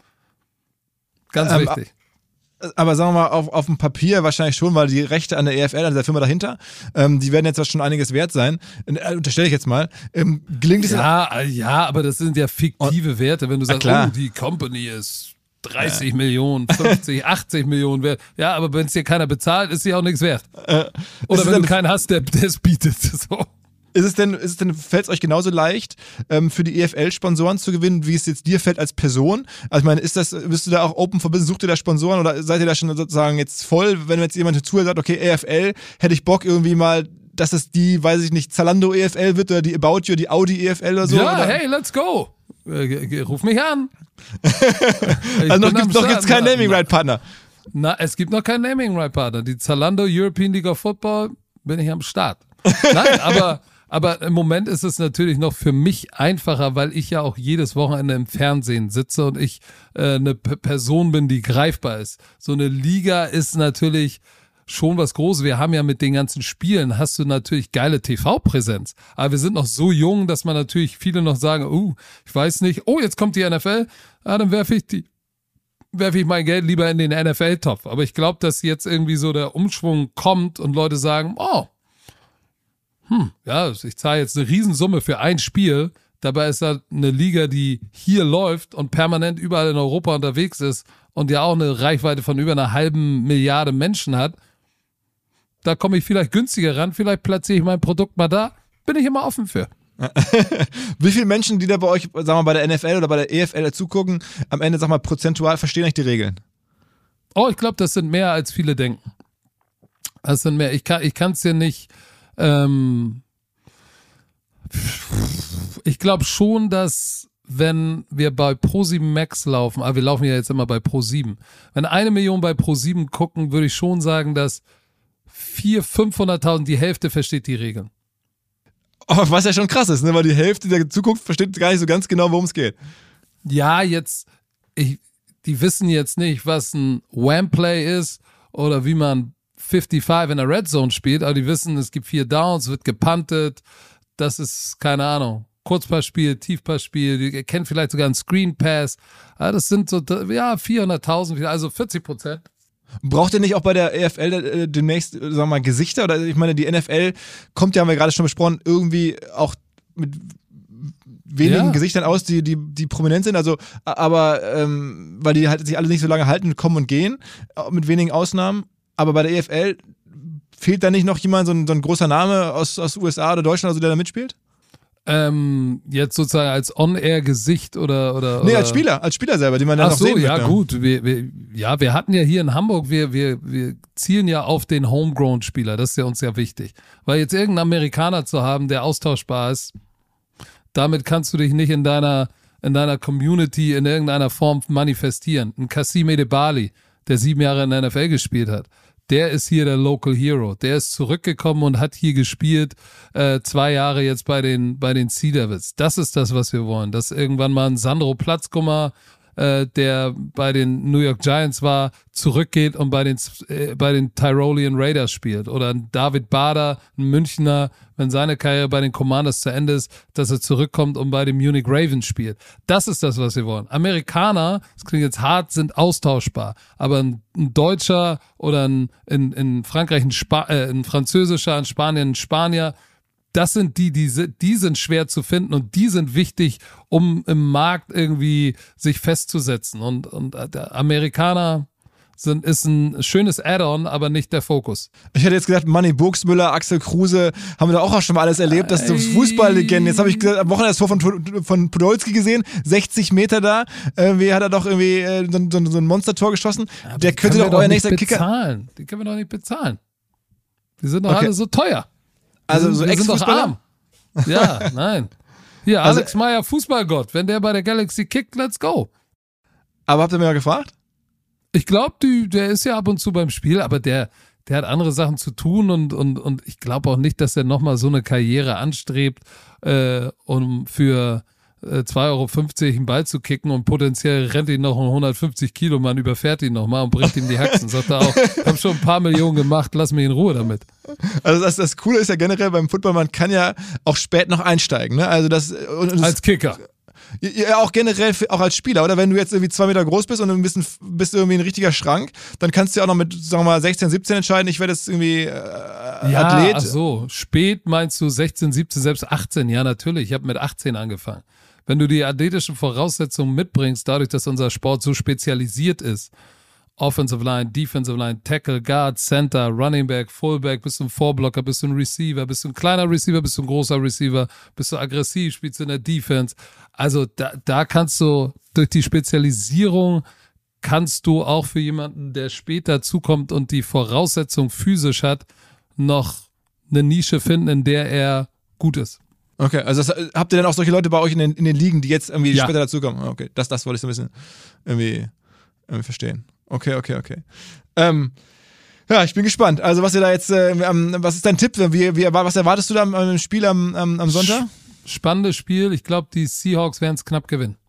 Ganz Ähm, wichtig. Aber sagen wir mal, auf, auf dem Papier wahrscheinlich schon, weil die Rechte an der E F L, an dieser Firma dahinter, ähm, die werden jetzt schon einiges wert sein. Äh, unterstelle ich jetzt mal. Ähm, gelingt es Ja, ja, aber das sind ja fiktive Werte. Wenn du sagst, klar. oh, die Company ist dreißig Millionen, fünfzig, achtzig Millionen wert. Ja, aber wenn es dir keiner bezahlt, ist sie auch nichts wert. Äh, Oder ist es wenn dann- du keinen hast, der der es bietet. So. Ist es denn, ist es denn, fällt es euch genauso leicht, ähm, für die E F L-Sponsoren zu gewinnen, wie es jetzt dir fällt als Person? Also ich meine, ist das, bist du da auch open for business, sucht ihr da Sponsoren oder seid ihr da schon sozusagen jetzt voll, wenn jetzt jemand zuhört sagt, okay, E F L, hätte ich Bock irgendwie mal, dass es die, weiß ich nicht, Zalando E F L wird oder die About You, die Audi E F L oder so? Ja, oder? hey, let's go. Äh, ge- ge- Ruf mich an. Ich Also noch bin am gibt's, noch Start. gibt's keinen Naming Right Partner. Na, es gibt noch keinen Naming Right Partner. Die Zalando European League of Football bin ich am Start. Nein, aber, aber im Moment ist es natürlich noch für mich einfacher, weil ich ja auch jedes Wochenende im Fernsehen sitze und ich äh, eine P- Person bin, die greifbar ist. So eine Liga ist natürlich schon was Großes. Wir haben ja mit den ganzen Spielen, hast du natürlich geile T V-Präsenz. Aber wir sind noch so jung, dass man natürlich viele noch sagen, uh, ich weiß nicht, oh, jetzt kommt die N F L, ah, dann werfe ich die werfe ich mein Geld lieber in den N F L-Topf. Aber ich glaube, dass jetzt irgendwie so der Umschwung kommt und Leute sagen, oh, hm, ja, ich zahle jetzt eine Riesensumme für ein Spiel, dabei ist da eine Liga, die hier läuft und permanent überall in Europa unterwegs ist und ja auch eine Reichweite von über einer halben Milliarde Menschen hat. Da komme ich vielleicht günstiger ran, vielleicht platziere ich mein Produkt mal da, bin ich immer offen für. Wie viele Menschen, die da bei euch, sagen wir mal, bei der N F L oder bei der E F L zugucken, am Ende, sag mal, prozentual verstehen eigentlich die Regeln? Oh, ich glaube, das sind mehr, als viele denken. Das sind mehr. Ich kann ich kann es dir nicht ähm, ich glaube schon, dass wenn wir bei ProSieben Max laufen, aber wir laufen ja jetzt immer bei ProSieben, wenn eine Million bei ProSieben gucken, würde ich schon sagen, dass vierhunderttausend, fünfhunderttausend, die Hälfte versteht die Regeln. Oh, was ja schon krass ist, ne? Weil die Hälfte der Zukunft versteht gar nicht so ganz genau, worum es geht. Ja, jetzt, ich, die wissen jetzt nicht, was ein Wham-Play ist oder wie man fünfundfünfzig in der Red Zone spielt, aber die wissen, es gibt vier Downs, wird gepuntet, das ist, keine Ahnung, Kurzpassspiel, Tiefpassspiel, die kennen vielleicht sogar einen Screen Pass, aber das sind so, ja, vierhunderttausend, also vierzig Prozent. Braucht ihr nicht auch bei der E F L äh, demnächst, sagen wir mal, Gesichter? Oder ich meine, die N F L kommt ja, haben wir gerade schon besprochen, irgendwie auch mit wenigen Ja. Gesichtern aus, die, die, die prominent sind. Also, aber ähm, weil die halt sich alle nicht so lange halten, kommen und gehen, mit wenigen Ausnahmen. Aber bei der E F L fehlt da nicht noch jemand, so ein, so ein großer Name aus, aus U S A oder Deutschland, also der da mitspielt? Ähm, jetzt sozusagen als On-Air-Gesicht oder, oder. Nee, oder als Spieler, als Spieler selber, die man dann Ach noch so, sehen ja wird. gut. Wir, wir, ja, wir hatten ja hier in Hamburg, wir, wir, wir zielen ja auf den Homegrown-Spieler. Das ist ja uns ja wichtig. Weil jetzt irgendeinen Amerikaner zu haben, der austauschbar ist, damit kannst du dich nicht in deiner, in deiner Community in irgendeiner Form manifestieren. Ein Kassim Edebali, der sieben Jahre in der N F L gespielt hat, der ist hier der Local Hero. Der ist zurückgekommen und hat hier gespielt, äh, zwei Jahre jetzt bei den, bei den Sea Devils. Das ist das, was wir wollen. Dass irgendwann mal ein Sandro Platzkummer, äh, der bei den New York Giants war, zurückgeht und bei den, äh, bei den Tyrolean Raiders spielt. Oder ein David Bader, ein Münchner, wenn seine Karriere bei den Commanders zu Ende ist, dass er zurückkommt und bei den Munich Ravens spielt. Das ist das, was wir wollen. Amerikaner, das klingt jetzt hart, sind austauschbar. Aber ein, ein Deutscher oder ein, in, in Frankreich ein, Spa, äh, ein Französischer, in Spanien ein Spanier, das sind die, die, die sind schwer zu finden und die sind wichtig, um im Markt irgendwie sich festzusetzen. Und, und der Amerikaner sind, ist ein schönes Add-on, aber nicht der Fokus. Ich hätte jetzt gedacht, Manni Burgsmüller, Axel Kruse, haben wir da auch schon mal alles erlebt, das sind so Fußballlegenden. Jetzt habe ich gesagt, am Wochenende das Tor von, von Podolski gesehen, sechzig Meter da, irgendwie hat er doch irgendwie äh, so, so, so ein Monstertor geschossen. Ja, der die könnte können doch wir euer nicht nächster Kicker... bezahlen. Die können wir doch nicht bezahlen. Die sind doch Okay. alle so teuer. Wir Also sind, so wir sind doch Ex-Fußballer? arm. Ja, nein. Hier, Also- Alex Meyer, Fußballgott. Wenn der bei der Galaxy kickt, let's go. Aber habt ihr mir mal gefragt? Ich glaube, der ist ja ab und zu beim Spiel, aber der, der hat andere Sachen zu tun und, und, und ich glaube auch nicht, dass er nochmal so eine Karriere anstrebt, äh, um für äh, zwei Euro fünfzig einen Ball zu kicken und potenziell rennt ihn noch ein hundertfünfzig Kilo Mann, überfährt ihn nochmal und bricht ihm die Haxen. Sagt er auch, ich habe schon ein paar Millionen gemacht, lass mich in Ruhe damit. Also das, das Coole ist ja generell beim Football, man kann ja auch spät noch einsteigen, ne? Also das, und das Als Kicker. ja, auch generell, für- auch als Spieler, oder? Wenn du jetzt irgendwie zwei Meter groß bist und ein bisschen, bist du irgendwie ein richtiger Schrank, dann kannst du ja auch noch mit, sagen wir mal, sechzehn, siebzehn entscheiden, ich werde jetzt irgendwie äh, Ja, Athlet. ach so. Spät meinst du sechzehn, siebzehn, selbst achtzehn? Ja, natürlich. Ich habe mit achtzehn angefangen. Wenn du die athletischen Voraussetzungen mitbringst, dadurch, dass unser Sport so spezialisiert ist, Offensive Line, Defensive Line, Tackle, Guard, Center, Running Back, Fullback, bist du ein Vorblocker, bist du ein Receiver, bist du ein kleiner Receiver, bist du ein großer Receiver, bist du aggressiv, spielst du in der Defense. Also da, da kannst du durch die Spezialisierung kannst du auch für jemanden, der später zukommt und die Voraussetzung physisch hat, noch eine Nische finden, in der er gut ist. Okay, also das, habt ihr dann auch solche Leute bei euch in den, in den Ligen, die jetzt irgendwie Ja. später dazukommen? Okay, das, das wollte ich so ein bisschen irgendwie, irgendwie verstehen. Okay, okay, okay. Ähm, ja, ich bin gespannt. Also was ihr da jetzt, äh, ähm, was ist dein Tipp? Wie, wie, was erwartest du da am, am Spiel am, am, am Sonntag? Spannendes Spiel. Ich glaube, die Seahawks werden es knapp gewinnen.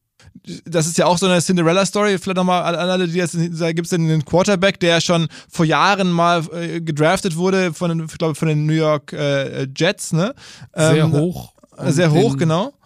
Das ist ja auch so eine Cinderella-Story. Vielleicht nochmal an alle, die jetzt, da gibt es einen Quarterback, der schon vor Jahren mal äh, gedraftet wurde von, ich glaube, von den New York äh, Jets, ne? Sehr Ähm, hoch. Und Sehr hoch, den, genau.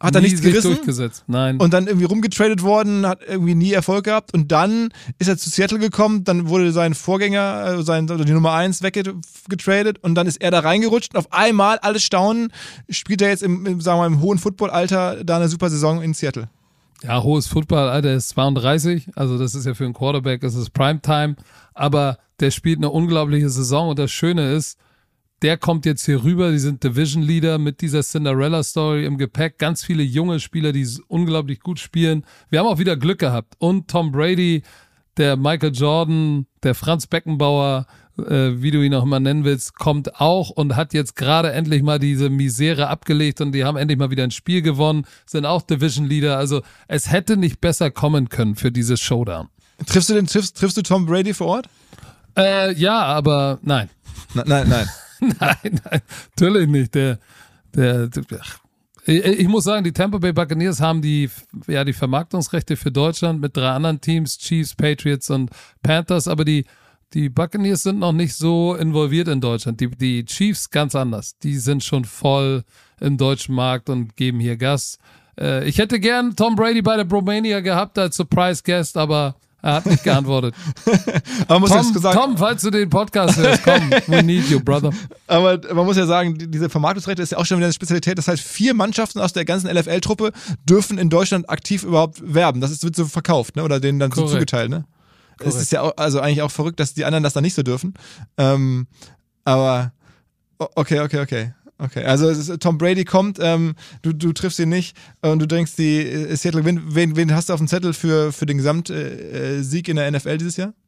hat da nie nichts sich gerissen. Durchgesetzt. Nein. Und dann irgendwie rumgetradet worden, hat irgendwie nie Erfolg gehabt. Und dann ist er zu Seattle gekommen, dann wurde sein Vorgänger, äh, sein, die Nummer eins weggetradet und dann ist er da reingerutscht und auf einmal, alles staunen, spielt er jetzt im, im, sagen wir mal, im hohen Footballalter da eine super Saison in Seattle. Ja, hohes Footballalter, er ist zweiunddreißig, also das ist ja für einen Quarterback, das ist Primetime, aber der spielt eine unglaubliche Saison und das Schöne ist, der kommt jetzt hier rüber, die sind Division Leader mit dieser Cinderella-Story im Gepäck. Ganz viele junge Spieler, die unglaublich gut spielen. Wir haben auch wieder Glück gehabt. Und Tom Brady, der Michael Jordan, der Franz Beckenbauer, äh, wie du ihn auch immer nennen willst, kommt auch und hat jetzt gerade endlich mal diese Misere abgelegt und die haben endlich mal wieder ein Spiel gewonnen, sind auch Division Leader. Also es hätte nicht besser kommen können für dieses Showdown. Triffst du den, triffst, triffst du Tom Brady vor Ort? Äh, ja, aber nein. Na, nein, nein. Nein, nein, natürlich nicht. Der, der, der, ich, ich muss sagen, die Tampa Bay Buccaneers haben die, ja, die Vermarktungsrechte für Deutschland mit drei anderen Teams, Chiefs, Patriots und Panthers, aber die, die Buccaneers sind noch nicht so involviert in Deutschland. Die, die Chiefs ganz anders. Die sind schon voll im deutschen Markt und geben hier Gas. Äh, ich hätte gern Tom Brady bei der Bromania gehabt als Surprise Guest, aber er hat nicht geantwortet. Aber muss Tom, jetzt gesagt, Tom, falls du den Podcast hörst, komm, we need you, brother. Aber man muss ja sagen, diese Vermarktungsrechte ist ja auch schon wieder eine Spezialität. Das heißt, vier Mannschaften aus der ganzen N F L-Truppe dürfen in Deutschland aktiv überhaupt werben. Das ist, wird so verkauft, ne? Oder denen dann so zugeteilt. Ne? Es ist ja auch, also eigentlich auch verrückt, dass die anderen das dann nicht so dürfen. Ähm, aber okay, okay, okay. Okay, also es ist, Tom Brady kommt, ähm, du, du triffst ihn nicht und du denkst, die äh, Seattle gewinnt. Wen, wen hast du auf dem Zettel für, für den Gesamtsieg äh, in der N F L dieses Jahr?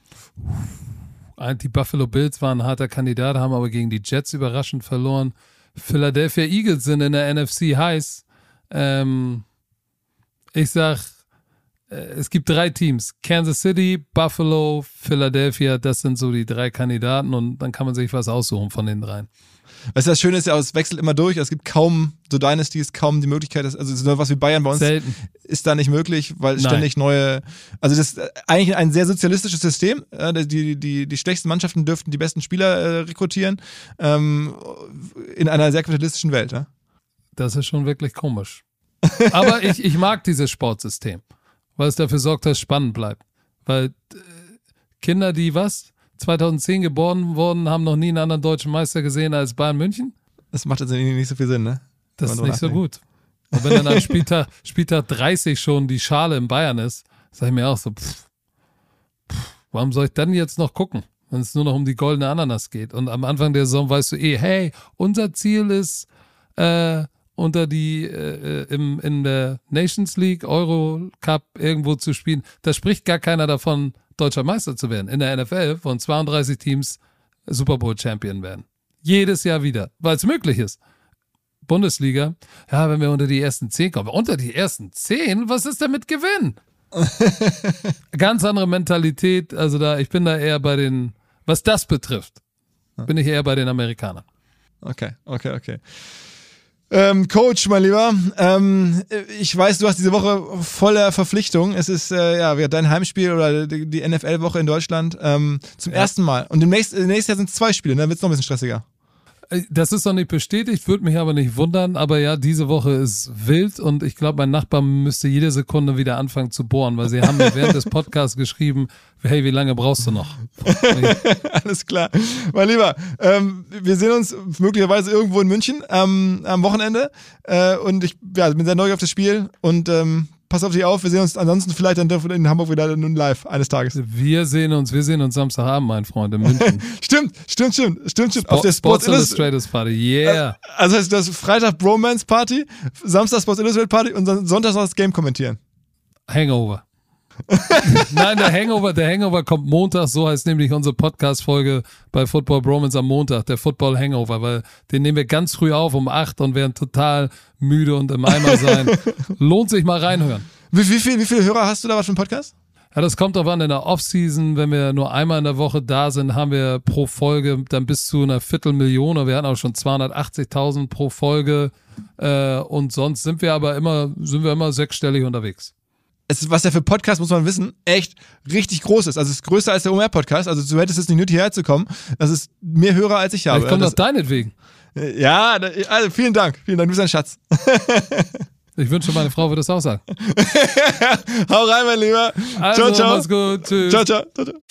Die Buffalo Bills waren ein harter Kandidat, haben aber gegen die Jets überraschend verloren. Philadelphia Eagles sind in der N F C heiß. Ähm, ich sag, äh, es gibt drei Teams. Kansas City, Buffalo, Philadelphia, das sind so die drei Kandidaten und dann kann man sich was aussuchen von den dreien. Weißt du, das Schöne ist ja, es wechselt immer durch. Es gibt kaum so Dynasties, kaum die Möglichkeit, dass, also so was wie Bayern bei uns Selten. Ist da nicht möglich, weil Nein. ständig neue, also das ist eigentlich ein sehr sozialistisches System. Die, die, die schlechtesten Mannschaften dürften die besten Spieler äh, rekrutieren ähm, in einer sehr kapitalistischen Welt. Ja? Das ist schon wirklich komisch. Aber ich, ich mag dieses Sportsystem, weil es dafür sorgt, dass es spannend bleibt. Weil äh, Kinder, die was? zweitausendzehn geboren wurden, haben noch nie einen anderen deutschen Meister gesehen als Bayern München? Das macht jetzt nicht so viel Sinn, ne? Das ist nicht so gut. Und wenn dann am Spieltag, Spieltag dreißig schon die Schale in Bayern ist, sag ich mir auch so, pff, pff, warum soll ich dann jetzt noch gucken, wenn es nur noch um die goldene Ananas geht? Und am Anfang der Saison weißt du eh, hey, unser Ziel ist, äh, unter die äh, im, in der Nations League, Euro Cup irgendwo zu spielen. Da spricht gar keiner davon, deutscher Meister zu werden. In der N F L von zweiunddreißig Teams Super Bowl Champion werden. Jedes Jahr wieder, weil es möglich ist. Bundesliga, ja, wenn wir unter die ersten zehn kommen. Unter die ersten zehn? Was ist denn mit Gewinn? Ganz andere Mentalität. Also da, ich bin da eher bei den, was das betrifft, bin ich eher bei den Amerikanern. Okay, okay, okay. Ähm, Coach, mein Lieber, ähm, ich weiß, du hast diese Woche voller Verpflichtung. Es ist äh, ja dein Heimspiel oder die, die N F L-Woche in Deutschland ähm, zum ja. ersten Mal. Und demnächst, nächstes Jahr sind es zwei Spiele, dann wird es noch ein bisschen stressiger. Das ist noch nicht bestätigt, würde mich aber nicht wundern. Aber ja, diese Woche ist wild und ich glaube, mein Nachbar müsste jede Sekunde wieder anfangen zu bohren, weil sie haben mir während des Podcasts geschrieben, hey, wie lange brauchst du noch? Alles klar. Mein Lieber, ähm, wir sehen uns möglicherweise irgendwo in München ähm, am Wochenende äh, und ich ja, bin sehr neugierig auf das Spiel und ähm, pass auf dich auf, wir sehen uns ansonsten vielleicht dann in Hamburg wieder nun live eines Tages. Wir sehen uns, wir sehen uns Samstagabend, mein Freund, in München. stimmt, stimmt, stimmt, stimmt, stimmt. Sport, auf der Sports, Sports Illustrated Party, yeah. Also heißt das Freitag Bromance Party, Samstag Sports Illustrated Party und Sonntag noch das Game kommentieren. Hangover. Nein, der Hangover, der Hangover kommt Montag, so heißt nämlich unsere Podcast-Folge bei Football Bromance am Montag, der Football Hangover, weil den nehmen wir ganz früh auf um acht und werden total müde und im Eimer sein. Lohnt sich mal reinhören. Wie, wie, viel, wie viele Hörer hast du da was für einen Podcast? Ja, das kommt drauf an, in der Off-Season, wenn wir nur einmal in der Woche da sind, haben wir pro Folge dann bis zu einer Viertelmillion, wir hatten auch schon zweihundertachtzigtausend pro Folge äh, und sonst sind wir aber immer, sind wir immer sechsstellig unterwegs. Es ist, was ja für Podcast, muss man wissen, echt richtig groß ist. Also es ist größer als der O M R-Podcast. Also du hättest es nicht nötig, hierher zu kommen. Das ist mehr Hörer, als ich habe. Ich komme das, doch deinetwegen. Ja, also vielen Dank. Vielen Dank, du bist ein Schatz. Ich wünsche, meine Frau würde es auch sagen. Hau rein, mein Lieber. Also, ciao, ciao. mach's gut. Tschüss. Ciao, ciao. ciao, ciao.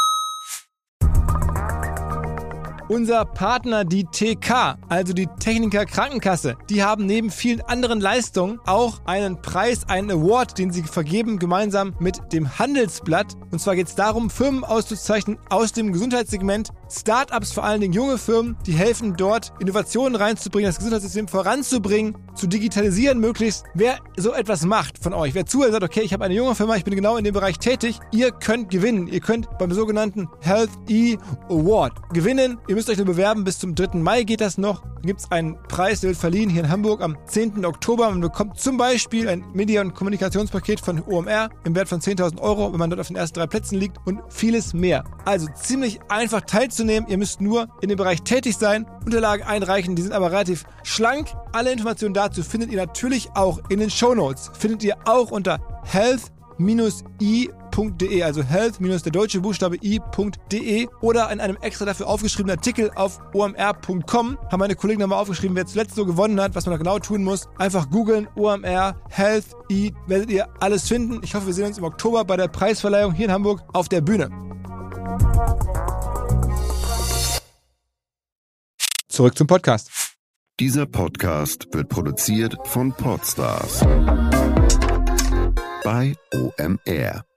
Unser Partner, die T K, also die Techniker Krankenkasse, die haben neben vielen anderen Leistungen auch einen Preis, einen Award, den sie vergeben, gemeinsam mit dem Handelsblatt. Und zwar geht es darum, Firmen auszuzeichnen aus dem Gesundheitssegment, Startups, vor allen Dingen junge Firmen, die helfen dort, Innovationen reinzubringen, das Gesundheitssystem voranzubringen, zu digitalisieren möglichst. Wer so etwas macht von euch, wer zuhört und sagt, okay, ich habe eine junge Firma, ich bin genau in dem Bereich tätig, ihr könnt gewinnen. Ihr könnt beim sogenannten Health E Award gewinnen. Ihr müsst euch nur bewerben, bis zum dritten Mai geht das noch. Dann gibt es einen Preis, der wird verliehen hier in Hamburg am zehnten Oktober. Man bekommt zum Beispiel ein Media- und Kommunikationspaket von O M R im Wert von zehntausend Euro, wenn man dort auf den ersten drei Plätzen liegt und vieles mehr. Also ziemlich einfach teilzunehmen. Ihr müsst nur in dem Bereich tätig sein, Unterlagen einreichen, die sind aber relativ schlank. Alle Informationen dazu findet ihr natürlich auch in den Shownotes. Findet ihr auch unter health i punkt de, also health, der deutsche Buchstabe i punkt de oder in einem extra dafür aufgeschriebenen Artikel auf o m r punkt com haben meine Kollegen nochmal aufgeschrieben, wer zuletzt so gewonnen hat, was man da genau tun muss. Einfach googeln, O M R, Health, I, werdet ihr alles finden. Ich hoffe, wir sehen uns im Oktober bei der Preisverleihung hier in Hamburg auf der Bühne. Zurück zum Podcast. Dieser Podcast wird produziert von Podstars bei O M R.